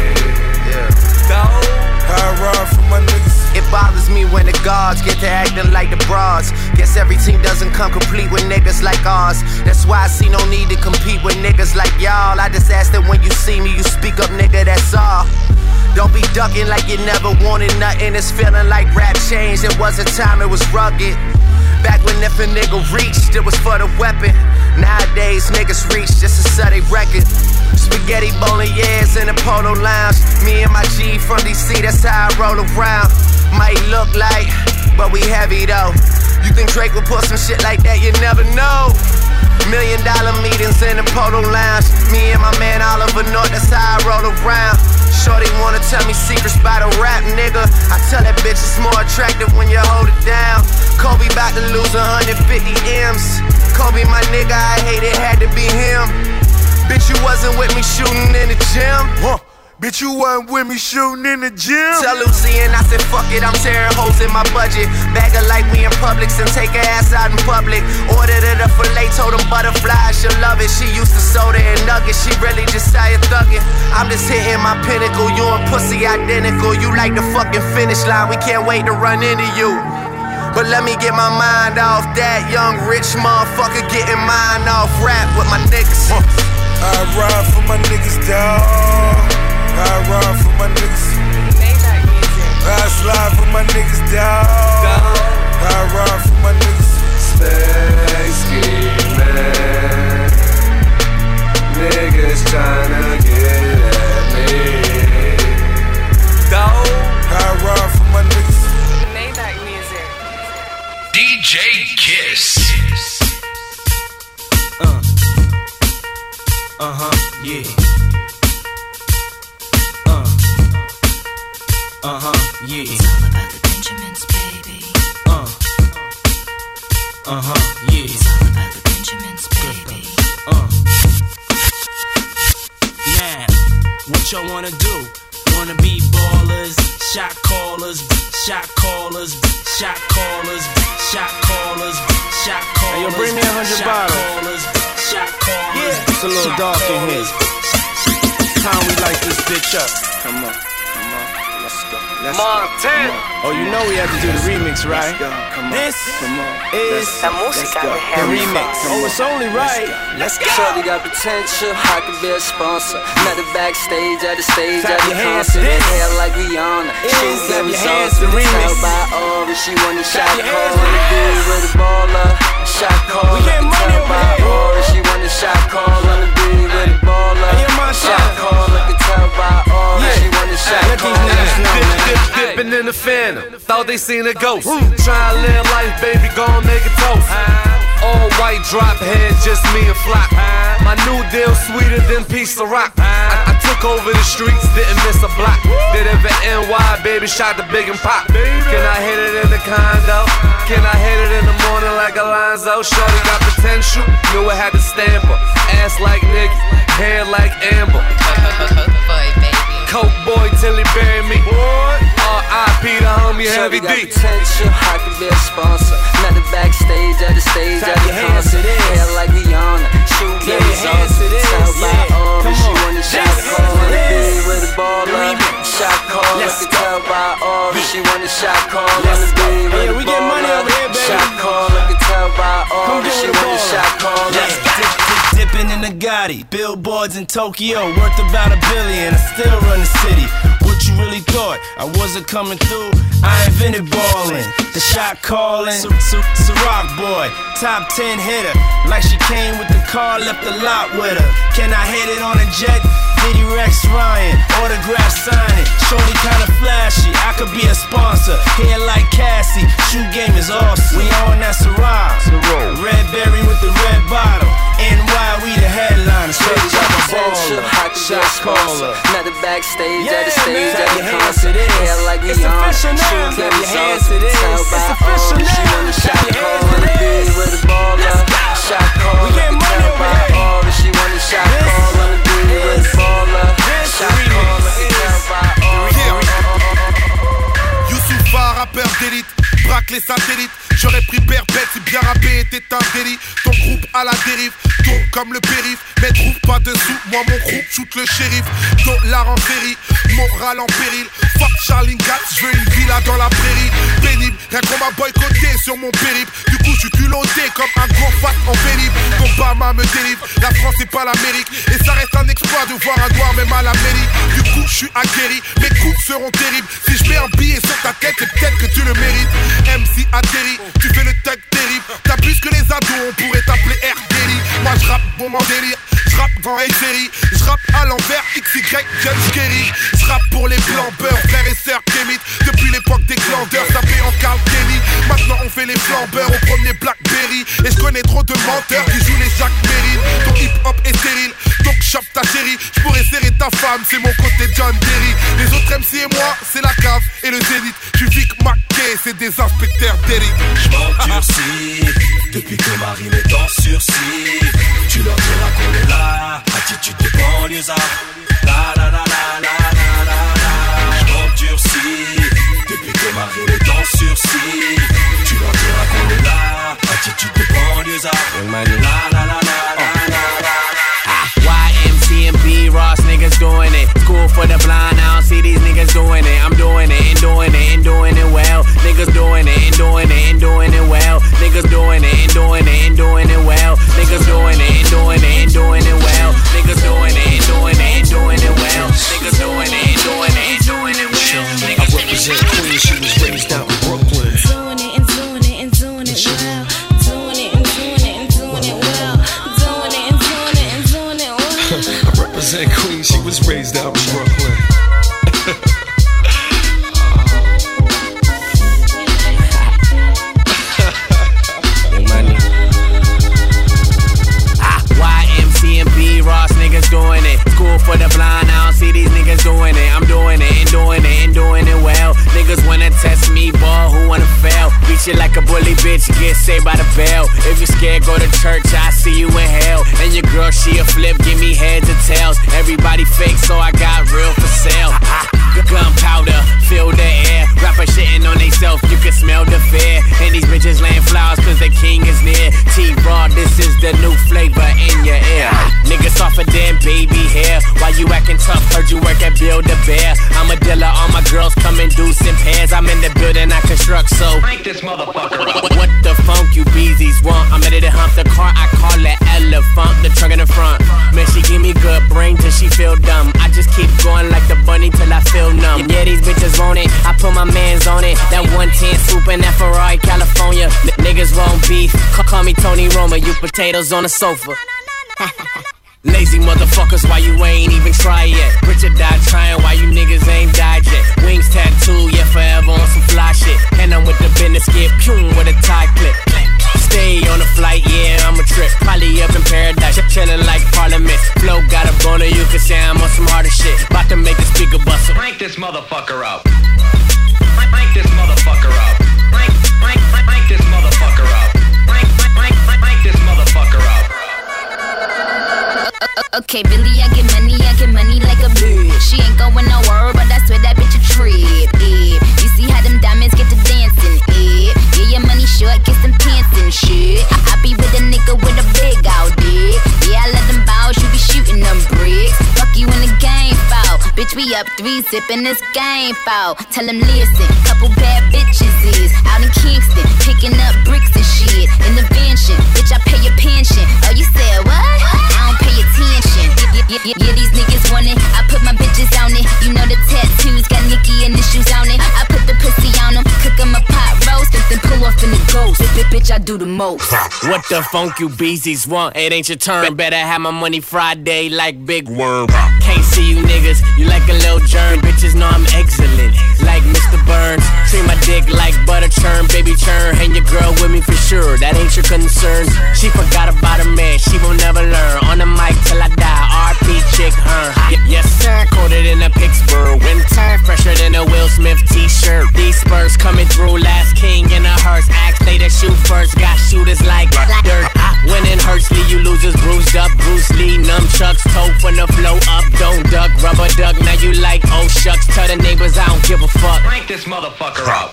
S16: I ride for my niggas.
S18: It bothers me when the guards get to acting like the bras. Guess every team doesn't come complete with niggas like ours. That's why I see no need to compete with niggas like y'all. I just ask that when you see me, you speak up, nigga, that's all. Don't be ducking like you never wanted nothing. It's feeling like rap changed. It was a time it was rugged. Back when if a nigga reached, it was for the weapon. Nowadays, niggas reach just to sell they record. Spaghetti bolognese in the polo lounge. Me and my G from D C, that's how I roll around. Might look like, but we heavy though. You think Drake would put some shit like that? You never know. Million dollar meetings in the polo lounge. Me and my man Oliver North, that's how I roll around. Shorty wanna tell me secrets about a rap nigga. I tell that bitch it's more attractive when you hold it down. Kobe bout to lose one hundred fifty M's. Kobe my nigga, I hate it, had to be him. Bitch, you wasn't with me shooting in the gym.
S16: Huh. Bitch, you wasn't with me shooting in the gym.
S18: Tell Lucy and I said, fuck it, I'm tearing holes in my budget. Bag her like we in Publix and take her ass out in public. Ordered her the filet, told them butterflies, she'll love it. She used to soda and nuggets, she really just started thugging. I'm just hitting my pinnacle, you and pussy identical. You like the fucking finish line, we can't wait to run into you. But let me get my mind off that young rich motherfucker getting mine off rap with my niggas.
S16: Huh. I ride for my niggas, dawg. I ride for my niggas. I slide for my niggas, dawg. I ride for my niggas.
S13: Stay scheming. Niggas tryna get at me.
S16: Dawg. I ride for my niggas.
S8: Maybach music.
S3: D J Kiss.
S11: Uh. Uh-huh, yeah. Uh. Uh-huh, yeah. It's all about the Benjamins, baby. Uh. Uh-huh, yeah. It's all about the Benjamins, baby. Uh. Now, what y'all wanna do? Wanna be ballers, shot callers, shot callers, shot callers, shot callers, shot callers.
S4: Hey, yo, bring me a hundred bottles.
S11: Shot callers.
S4: Yeah, it's a little dark in here. Time we light this bitch up. Come on, come on, let's go. Let's
S11: Montana.
S4: go. Oh, you know we have to do the remix, right?
S11: Let's go. Come on,
S4: this
S11: come on.
S4: is the remix. Oh, it's only right.
S11: Let's go.
S22: Shorty got potential, I could be a sponsor. Met her backstage at the stage
S4: Clap
S22: at the
S4: your hands
S22: concert.
S4: to this.
S22: Hair like Rihanna. She
S4: Is
S22: got me
S4: your hands
S22: sauce
S4: to
S22: to
S4: remix.
S22: tell by all. She want a shot
S4: your
S22: call.
S4: hands to
S22: Wanna be
S4: this.
S22: with a baller. Shot call.
S4: We getting money
S22: tell
S4: over
S22: by
S4: here.
S22: all. She want a shot call. Wanna be with a baller.
S4: Hey, yo, my
S22: Shot
S4: shot.
S22: call. I can tell by all.
S4: Yeah.
S22: She want a shot
S4: Let these
S22: call.
S4: niggas know,
S23: Dip,
S4: man.
S23: dip, dipping in the phantom. Thought they seen a ghost. Try to live life, baby, gon' make it toast. All white drop head, just me and Flock. My new deal sweeter than piece of rock. I, I took over the streets, didn't miss a block. Did it for N Y, baby, shot the big and pop. Can I hit it in the condo? Can I hit it in the morning like Alonzo? Shorty got potential, knew I had to stamp her. Ass like Nicki, hair like Amber. Coke boy till he bury me. R I P the homie Heavy
S22: Shorty got
S23: D.
S22: potential, I could be a sponsor. Met her backstage at the stage
S4: Clap
S22: at the
S4: your hands to
S22: concert.
S4: this.
S22: Hair like Rihanna. Shoe
S4: Clap
S22: game
S4: your hands to this.
S22: Tell by
S4: Yeah.
S22: all.
S4: Come
S22: She
S4: on.
S22: want a shot
S4: This
S22: call. Wanna be
S4: is
S22: with a baller.
S4: the remix.
S22: Shot call.
S4: Let's
S22: I can
S4: go.
S22: tell by all. She want a shot call.
S4: Let's
S22: Wanna
S4: go.
S22: be
S4: Hey,
S22: with a
S4: we get money
S22: baller.
S4: over here, baby.
S22: Shot call. I can tell by all.
S4: Come get
S22: She
S4: with a
S22: want a
S4: baller.
S22: shot call.
S4: Let's dip, dip, dipping in the Gotti. Billboards in Tokyo, worth about a billion. I still run the city. What you really thought? I wasn't coming through. I invented ballin', the shot callin'. Ciroc boy, top ten hitter. Like she came with the car, left the lot with her. Can I hit it on a jet? Diddy Rex Ryan, autograph signing. Shorty kinda flashy, I could be a sponsor. Hair like Cassie, shoe game is awesome. We on that Ciroc, red berry with the red bottle. N Y, we the headliner. Straight up a baller, shot caller.
S22: Another backstage
S4: yeah,
S22: at the stage
S4: man.
S22: at the concert. Hair like
S4: it's
S22: Leon.
S4: official now. Clap your hands to this. It's official now.
S22: She wanna shot call on the beat with a baller. Shot call.
S4: We get money over here.
S22: All she wanna shot call on the beat with a baller. Shot call.
S16: Youssoufa, rappeur d'élite, braque les satellites. J'aurais pris perpète si bien rappé était un délit. Ton groupe à la dérive, tourne comme le périph'. Mais trouve pas de sous, moi mon groupe shoot le shérif. Dollar en série, moral en péril. Fuck Charlie Gatz, j'veux une villa dans la prairie. Pénible, rien qu'on m'a boycotté sur mon périple. Du coup j'suis culotté comme un gros fat en périple. Obama me délivre, la France c'est pas l'Amérique. Et ça reste un exploit de voir un noir même à la mairie. Du coup j'suis aguerri, mes coups seront terribles. Si j'mets un billet sur ta tête, c'est peut-être que tu le mérites. M C atterri, tu fais le tech terrible. T'abuses que les ados, on pourrait t'appeler R. Daily. Moi j'rappe bon en délire, j'rappe dans les séries. J'rappe à l'envers, X Y, James Kerry. J'rappe pour les blancs beurre, frères et sœurs Kémit. Depuis l'époque des glandeurs, tapé en Carl Kelly. Maintenant on fait les flambeurs au premier Blackberry. Et j'connais trop de menteurs qui jouent les Jacques Merrill. Ton hip hop est stérile, donc chope ta chérie. J'pourrais serrer ta femme, c'est mon côté John Derry. Les autres M C et moi, c'est la cave et le zénith. Tu Vic Mackay, c'est des inspecteurs d'élite.
S1: J'm'endurcis depuis que Marine est en sursis. Tu leur diras qu'on est là, attitude de banlieusard. La la la la la la la la. J'm'endurcis depuis que Marine est en sursis. Tu leur diras qu'on est là, attitude de banlieusard. La la la la la la la.
S12: Y M C and B Ross niggas doing it. School for the blind, I don't see these niggas doing it. I'm doing it and doing it and doing it well. Niggas doing it and doing it and doing it well. Niggas doing it and doing it and doing it well. Niggas doing it and doing it and doing it well. Niggas doing it and doing it and doing it well. Niggas doing it and doing it and doing it well.
S11: I represent Queens, she was raised out in Brooklyn.
S2: Doing it and doing it and doing it well. Doing it and doing it and doing it well. Doing it and doing it and doing it well.
S11: I represent Queens, she was raised out in Brooklyn.
S12: Ross niggas doing it. School for the blind, I don't see these niggas doing it. I'm doing it and doing it and doing it well. Niggas wanna test me, boy, who wanna fail? Beat you like a bully bitch, get saved by the bell. If you scared, go to church, I see you in hell. And your girl, she a flip, give me heads or tails. Everybody fake, so I got real for sale. Gunpowder, fill the air. Rapper shitting on theyself, you can smell the fear. And these bitches laying flowers cause the king is near. T-Raw, this is the new flavor in your ear. Niggas off of them baby hair. Why you acting tough? Heard you work at Build a Bear. I'm a dealer, all my girls come in deuce in pairs. I'm in the building, I construct, so
S1: Crank this motherfucker up.
S12: What, what the funk you beezies want? I'm ready to hump the car, I call it elephant. The trunk in the front. Man, she give me good brain till she feel dumb. I just keep going like the bunny till I feel numb. Yeah, these bitches want it, I put my mans on it. That one ten swoop in that Ferrari, California. N- niggas want beef, call, call me Tony Roma. You potatoes on the sofa. Lazy motherfuckers, why you ain't even try yet? Richard died trying, why you niggas ain't died yet? Wings tattoo, yeah, forever on some fly shit. And I'm with the business, get pum with a tie clip. Stay on the flight, yeah, I'm a trip. Probably up in paradise, chillin' like Parliament. Flow got a boner, you can say I'm on some harder shit. About to make the speaker bustle.
S1: Crank this motherfucker up. Crank this motherfucker up. Crank, crank, crank this motherfucker up. Crank, crank, crank this motherfucker up.
S2: Okay, Billy, I get money, I get money like a bitch. She ain't going nowhere, but I swear that bitch a trip. Yeah. You see how them diamonds get to dancing? Yeah, yeah, your money short, get some pants and shit. I, I be with a nigga with a big out dick. Yeah, I let them bounce, you be shooting them bricks. Fuck you in the game, foul. Bitch, we up three, sipping this game, foul. Tell them listen, couple bad bitches is out in Kingston, picking up bricks and shit. In the mansion, bitch, I pay your pension. Oh, you said what? I don't pay attention. Yeah, yeah, yeah, yeah, these niggas want it. I put my bitches on it. You know the tattoos got Nicki and the shoes on it. I put the pussy on them, cook them a pot roast, then pull off in the ghost. bitch, I do the most.
S5: What the funk you beezies want? It ain't your turn. Better have my money Friday like Big Worm. Can't see you niggas, you like a little germ. Bitches know I'm excellent, like Mister Burns. Treat my dick like butter churn, baby churn. Hang your girl with me for sure, that ain't your concern. She forgot about her man, she will never learn. On the mic till I die, R P chick, her. Yes sir, coated in a Pittsburgh winter, fresher than a Will Smith t-shirt. These Spurs coming through, last king in a hearse. Axe they to shoot first, got shooters like dirt. Winning hurts, leave you losers bruised up. Bruce Lee, nunchucks, toe from the flow up. Don't duck, rubber duck, now you like oh shucks. Tell the neighbors I don't give a fuck.
S6: Crank this motherfucker up.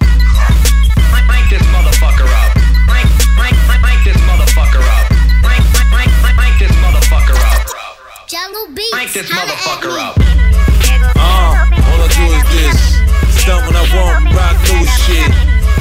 S6: Crank this motherfucker up. Crank, crank, crank this motherfucker up. Crank, crank, crank this motherfucker up.
S7: Jungle Beats.
S6: Crank this motherfucker up.
S23: Uh, all I do is this. Stunt when I want, rock new shit.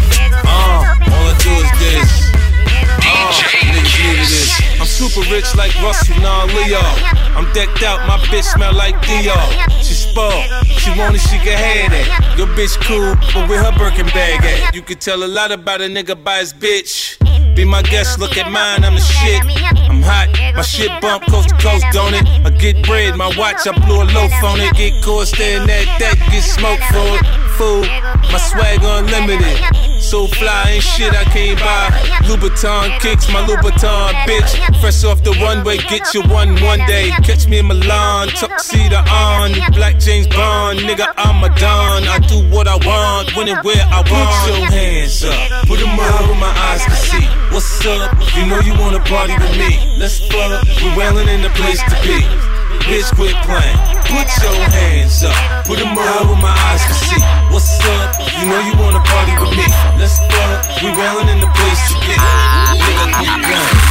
S23: Uh, all I do is this. Uh, niggas need this. I'm super rich like Russell, nah Leo. I'm decked out, my bitch smell like Dior. She spoiled, she want it, she can have that. Your bitch cool, but where her Birkin bag at? You can tell a lot about a nigga by his bitch. Be my guest, look at mine, I'm the shit. I'm hot, my shit bump coast to coast, don't it? I get bread, my watch, I blew a loaf on it. Get caught staring at that, get smoked for it. Fool, my swag unlimited. So fly, ain't shit I can't buy. Louboutin kicks, my Louboutin, bitch. Fresh off the runway, get you one one day. Catch me in Milan, tuxedo on. Black James Bond, nigga, I'm a don. I do what I want, when and where I want. Put your hands up, put them up where my eyes can see. What's up? You know you wanna party with me. Let's fuck, we're wailing in the place to be. Bitch, quit playing. Put your hands up, put them up where my eyes can see. What's up? You know you wanna party with me. Let's fuck, we're wailing in the place to be. Nigga, quit playing.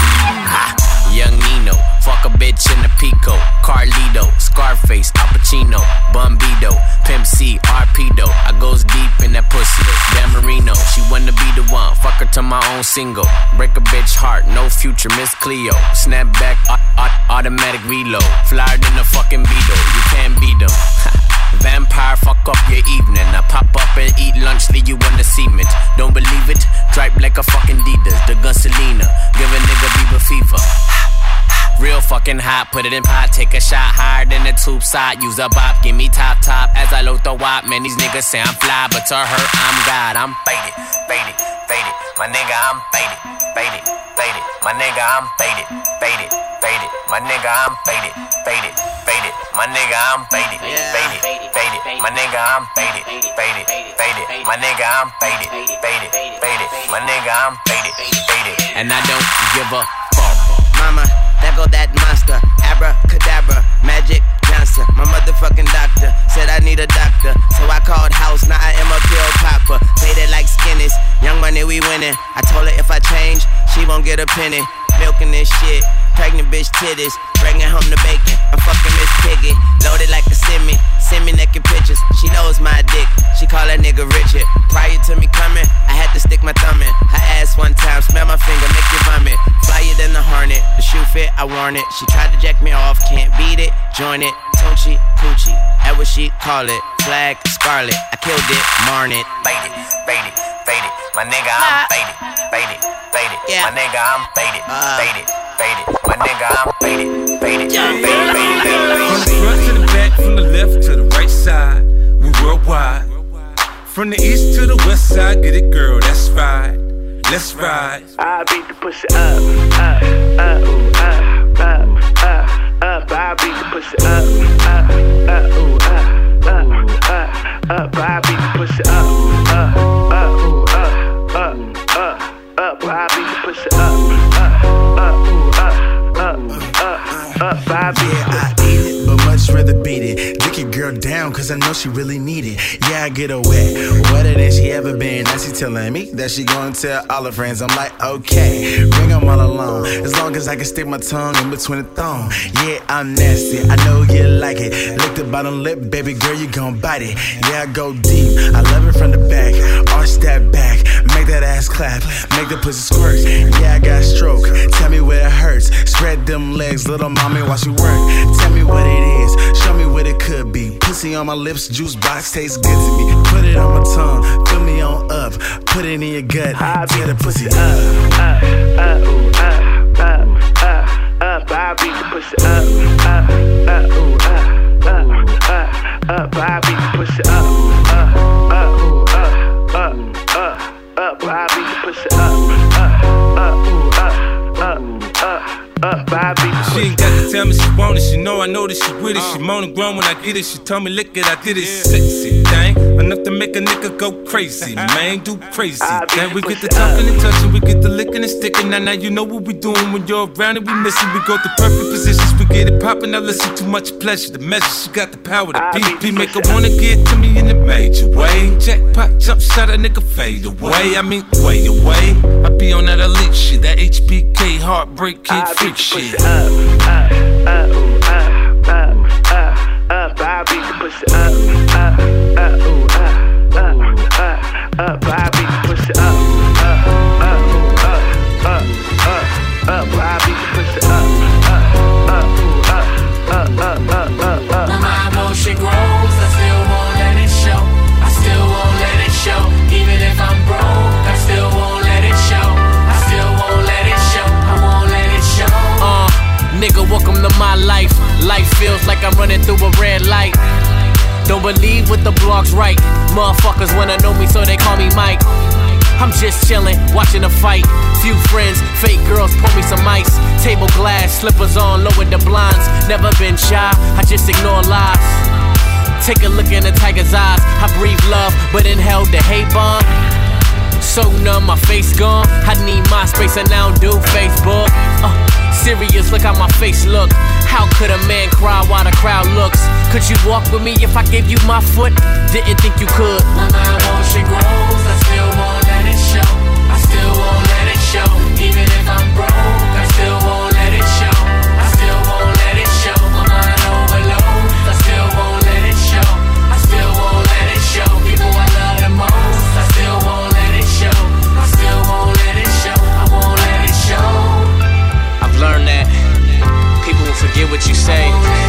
S5: Young Nino, fuck a bitch in a Pico. Carlito, Scarface, Al Pacino, Bumbido, Pimp C, Arpedo. I goes deep in that pussy. Dan Marino, she wanna be the one. Fuck her to my own single. Break a bitch heart, no future, Miss Cleo. Snap back, automatic reload. Flyer than a fucking Beetle, you can't beat them. Vampire, fuck up your evening. I pop up and eat lunch, leave you on the cement. Don't believe it? Dripe like a fucking Adidas. The gun Selena, give a nigga Bieber fever. Real fucking hot, put it in pot, take a shot higher than the tube side. Use a bop, give me top top as I load the wop. Man, these niggas say I'm fly, but to her I'm God. I'm faded, faded, faded. My nigga, I'm faded, faded, faded. My nigga, I'm faded, faded, faded. My nigga, I'm faded, faded, faded. My nigga, I'm faded, faded, faded. My nigga, I'm faded, faded, faded. My nigga, I'm faded, faded, faded. My nigga, I'm faded, faded. And I don't give a fuck.
S21: Mama, there go that monster. Abracadabra, Magic Johnson. My motherfucking doctor said I need a doctor. So I called house, now I am a pill popper. Faded like skinnies, young money we winning. I told her if I change, she won't get a penny. Milking this shit, pregnant bitch titties. Bringing home the bacon, I'm fucking Miss Piggy. Loaded like a semi, send me naked pictures. She knows my dick, she call that nigga Richard. Prior to me coming, I had to stick my thumb in her ass one time, smell my finger, make you vomit. Flyer than the Hornet, the shoe fit, I worn it. She tried to jack me off, can't beat it, join it. Tunchi, Coochie, that what she call it. Flag, Scarlet, I killed it, marn it.
S5: Faded, faded, faded. My nigga, I'm faded, faded, faded. My nigga, I'm faded, faded, faded. My nigga, I'm faded, faded, faded, faded, faded.
S23: From the front to the back, from the left to the right side, we worldwide. From the east to the west side, get it, girl, that's right. Let's ride.
S24: I beat the pussy up, up, up, ooh, up, up, up, up. I beat the pussy up, up, up, ooh, up, up, up, up. I beat the pussy up, up, up, ooh, up, up, up, up. I beat the pussy up, up, up, ooh, up, up, up, up. I beat
S25: yeah, I eat it, but much rather beat it. Dick your girl down, cause I know she really need it. Yeah, I get her wet, wetter than she ever been. Now she telling me that she gonna tell all her friends. I'm like, okay, bring them all along. As long as I can stick my tongue in between the thong. Yeah, I'm nasty, I know you like it. Lick the bottom lip, baby girl, you gon' bite it. Yeah, I go deep, I love it from the back. Arch that back, make that ass clap, make the pussy squirt. Yeah, I got stroke, tell me where it hurts. Spread them legs, little mommy, while she work. Tell me what it is, show me what it could be. Pussy on my lips, juice box tastes good to me. Put it on my tongue, fill me on up. Put put it in your gut.
S24: I
S25: Tear the pussy
S24: up, up, up, ooh, up, up, up, up. I beat the pussy up, up, up, ooh, up, up, up, up. I beat the pussy up, up, up, ooh, up, up, up, up. I beat the pussy up, up, up, ooh, up, up, up. Up,
S7: she ain't got to tell me she want it. She know I know that she with it. She moaning grown when I get it. She told me lick it, I did it. Sexy thing, enough to make a nigga go crazy. Man, do crazy. Then we get to talking and touching, we get to licking and sticking. Now, now you know what we doing when you're around and we missing. We go through perfect positions, we get it popping. Now listen, too much pleasure. The measure, she got the power. The P P make her wanna get to me in a major way. Jackpot, jump shot, a nigga fade away. I mean, way away. I be on that elite shit, that H B K heartbreak kid freak shit.
S24: Up, up, up, ooh, up, up, up, up. I beat the pussy up, up, up, ooh, up, up, up, up. I beat the pussy up, up, up, ooh, up, up, up, up. I beat the pussy up, up, up, ooh, up, up, up, up, up, up.
S14: My emotion grows, I still won't let it show. I still won't let it show. Even if I'm broke, I still won't let it show. I still won't let it show. I won't let it show.
S5: Uh, nigga, welcome to my life. Life feels like I'm running through a red light. Don't believe what the blogs write. Motherfuckers wanna know me, so they call me Mike. I'm just chillin', watching a fight. Few friends, fake girls, pour me some ice. Table glass, slippers on, lower the blinds. Never been shy, I just ignore lies. Take a look in the tiger's eyes. I breathe love, but inhale the hate bomb. So numb, my face gone. I need my space and I don't do Facebook. Uh, serious, look how my face look. How could a man cry while the crowd looks? Could you walk with me if I gave you my foot? Didn't think you could.
S14: My emotion grows, I still won't let it show. I still won't let it show. Even if I'm broke, I still won't let it show. I still won't let it show. My mind overload, I still won't let it show. I still won't let it show. People I love the most, I still won't let it show. I still won't let it show. I won't let it show.
S5: I've learned that people will forget what you say.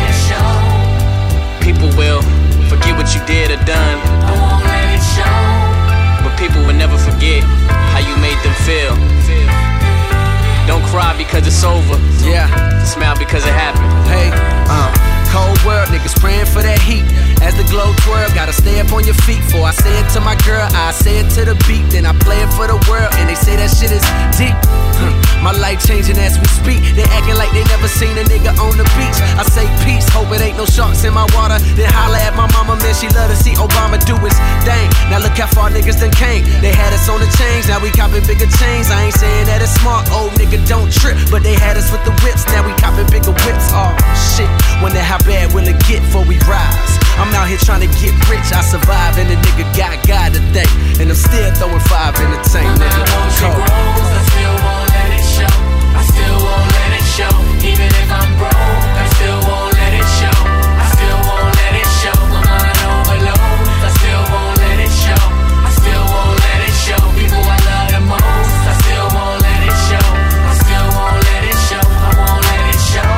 S5: People will forget what you did or done.
S14: I won't let it show.
S5: But people will never forget how you made them feel. Don't cry because it's over.
S11: Yeah.
S5: Smile because it happened.
S11: Hey, uh, cold world, niggas praying for that heat. As the glow twirl, gotta stay up on your feet. Before I say it to my girl, I say it to the beat. Then I play it for the world, and they say that shit is deep. My life changing as we speak. They acting like they never seen a nigga on the beach. I say peace, hope it ain't no sharks in my water. Then holla at my mama, man, she love to see Obama do his thing. Now look how far niggas done came. They had us on the chains, now we copping bigger chains. I ain't saying that it's smart, old nigga don't trip. But they had us with the whips, now we copping bigger whips. Oh shit, wonder how bad will it get before we rise. I'm out here trying to get rich, I survive, and the nigga got God to thank. And I'm still throwing five in the tank, nigga.
S14: Cold. I still won't let it show. I still won't let it show. Even if I'm broke, I still won't let it show. I still won't let it show. My mind overload, I still won't let it show. I still won't let it show. People I love the most, I still won't let it show. I still won't let it show. I won't let it show.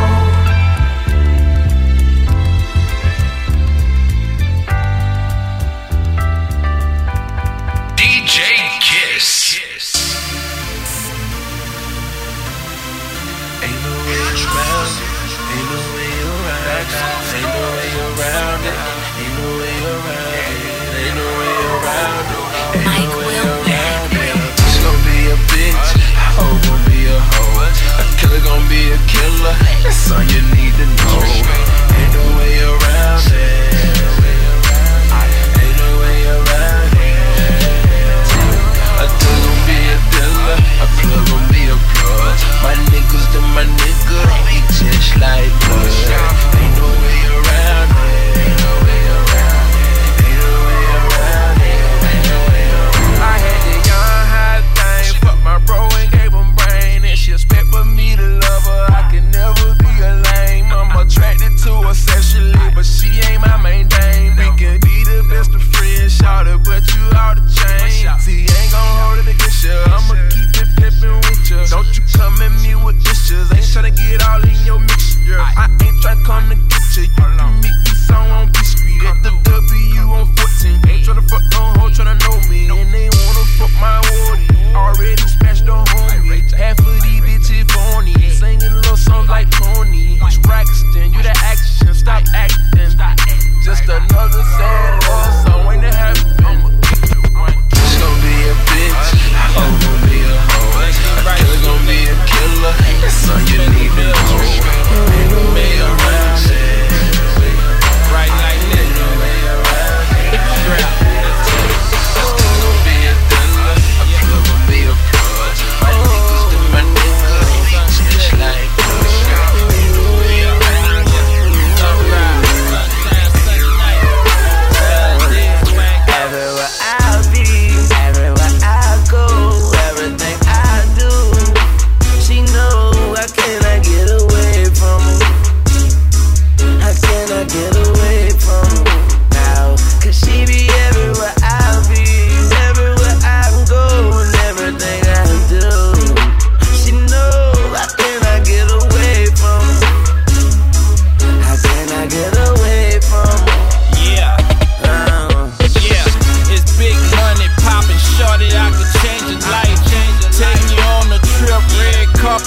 S3: D J Kiss.
S24: Ain't no way around it. Ain't no way around it. Ain't no way around it. Ain't no way around it. Ain't no way around it. Ain't no way around it. She gon' be a bitch. A hoe gon' be a hoe. A killer gon' be a killer. That's all you need to know. Ain't no way around it. Ain't no way around it. A deal gon' be a dealer. A plug gon' be a plug. My niggas to my nigga, we just like blood. Ain't no way around it. Ain't no way around it. Ain't no way around it. Ain't no way around it. I had the young high thing, fuck my bro and gave him brain. And she expect for me to love her, I can never be a lame.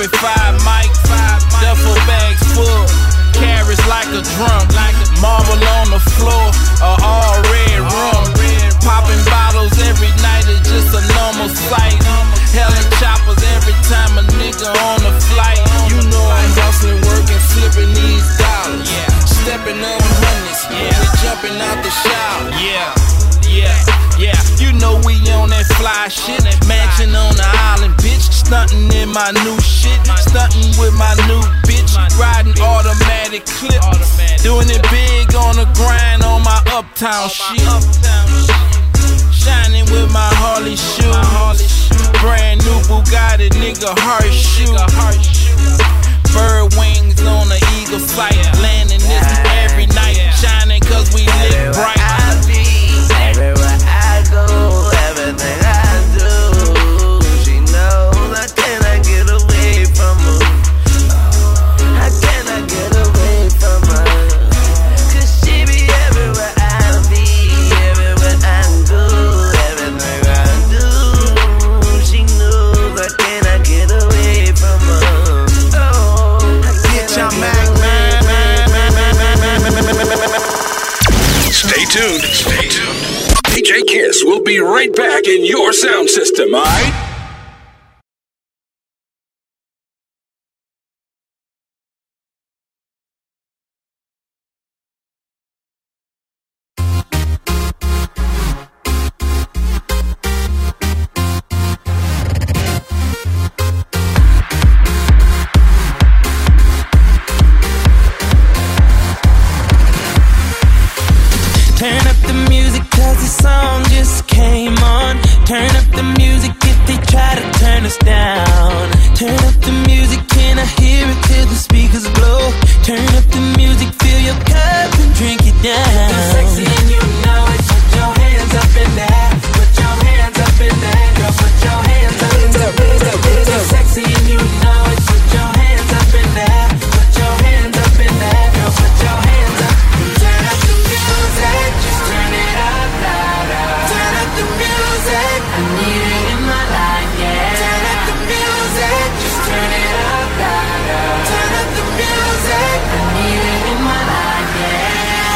S9: carry five mics, duffel bags full, carries like a drum, marble on the floor, a all red room. Popping bottles every night is just a normal sight. Hella choppers every time a nigga on the flight. You know I'm hustling, working, flipping these dollars. Stepping on hundreds, we jumping out the shower. Yeah, yeah, yeah. You know we on that fly shit. Mansion on the island, bitch. Stunting in my new shit. Stunting with my new bitch. Riding automatic clip. Doing it big on the grind on my uptown shit. Shining with my Harley shoes. Brand new Bugatti, nigga, heart shoe. Bird wings on the eagle flight. Landing this every night. Shining cause we lit bright.
S11: Everywhere I go, everything I do, she knows I cannot get away from her. I cannot get away from her. Cause she be everywhere I be, everywhere I go, everything I do, she knows I cannot get away from her. Oh, get your Mac, man, man, man, man, man, man, man.
S3: Stay tuned. Stay tuned. D J Kiss will be right back in your sound system, alright?
S12: Turn up the music cause the song just came on. Turn up the music if they try to turn us down. Turn up the music, can I hear it till the speakers blow? Turn up the music, fill your cup and drink it down. You're sexy and you know it, put your hands up in there. Put your hands up in there, girl, put your hands up in there. You're sexy and you know it, put your hands up in there. Put your hands up in there, girl, put your hands up. Turn up the music, just turn it up louder. Turn up the music, I need it in my life, yeah. Turn up the music, just turn it up louder. Turn up the music, I need it in my life, yeah.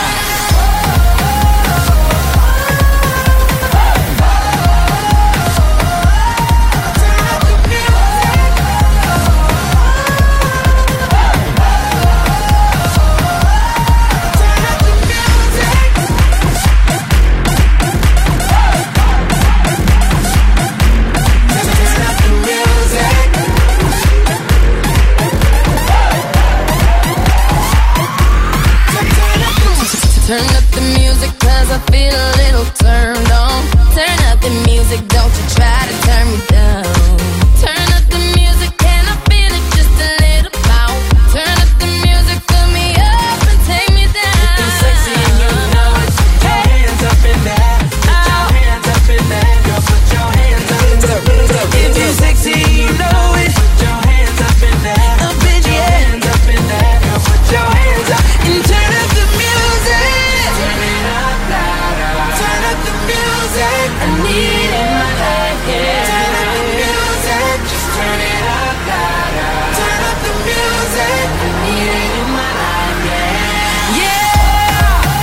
S12: Turn up the music cause I feel a little turned on. Turn up the music, don't you try to turn me down. Turn up the music, can I feel it just a little loud. Turn up the music, fill me up and take me down. If you're sexy and you know it, put your hands up in there. Put your hands up in there, girl, put your hands up in there. If you're sexy and you know it, put your hands up in there. Put your hands up in there, girl, put your hands up. And turn up the music. Turn it up louder. Turn up the music. I need it in my life, yeah. Turn up the music. Just turn it up louder. Turn up the music. I need it in my life, yeah. Yeah.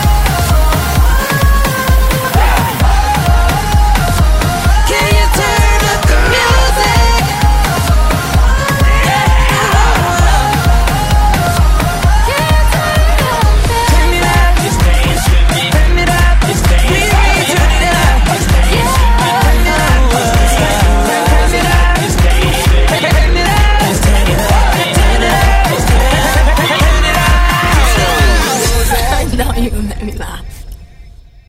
S12: Can you turn up the music? Yeah. Can you turn it up? Turn it up. Just dance with me. Turn it up. Just dance with me. Turn it up. Just dance with me. Turn it up. Just dance with me. Turn it up. Just dance with me. Turn it up. Just turn it up. Turn it up. Just turn it up. I know you make me laugh.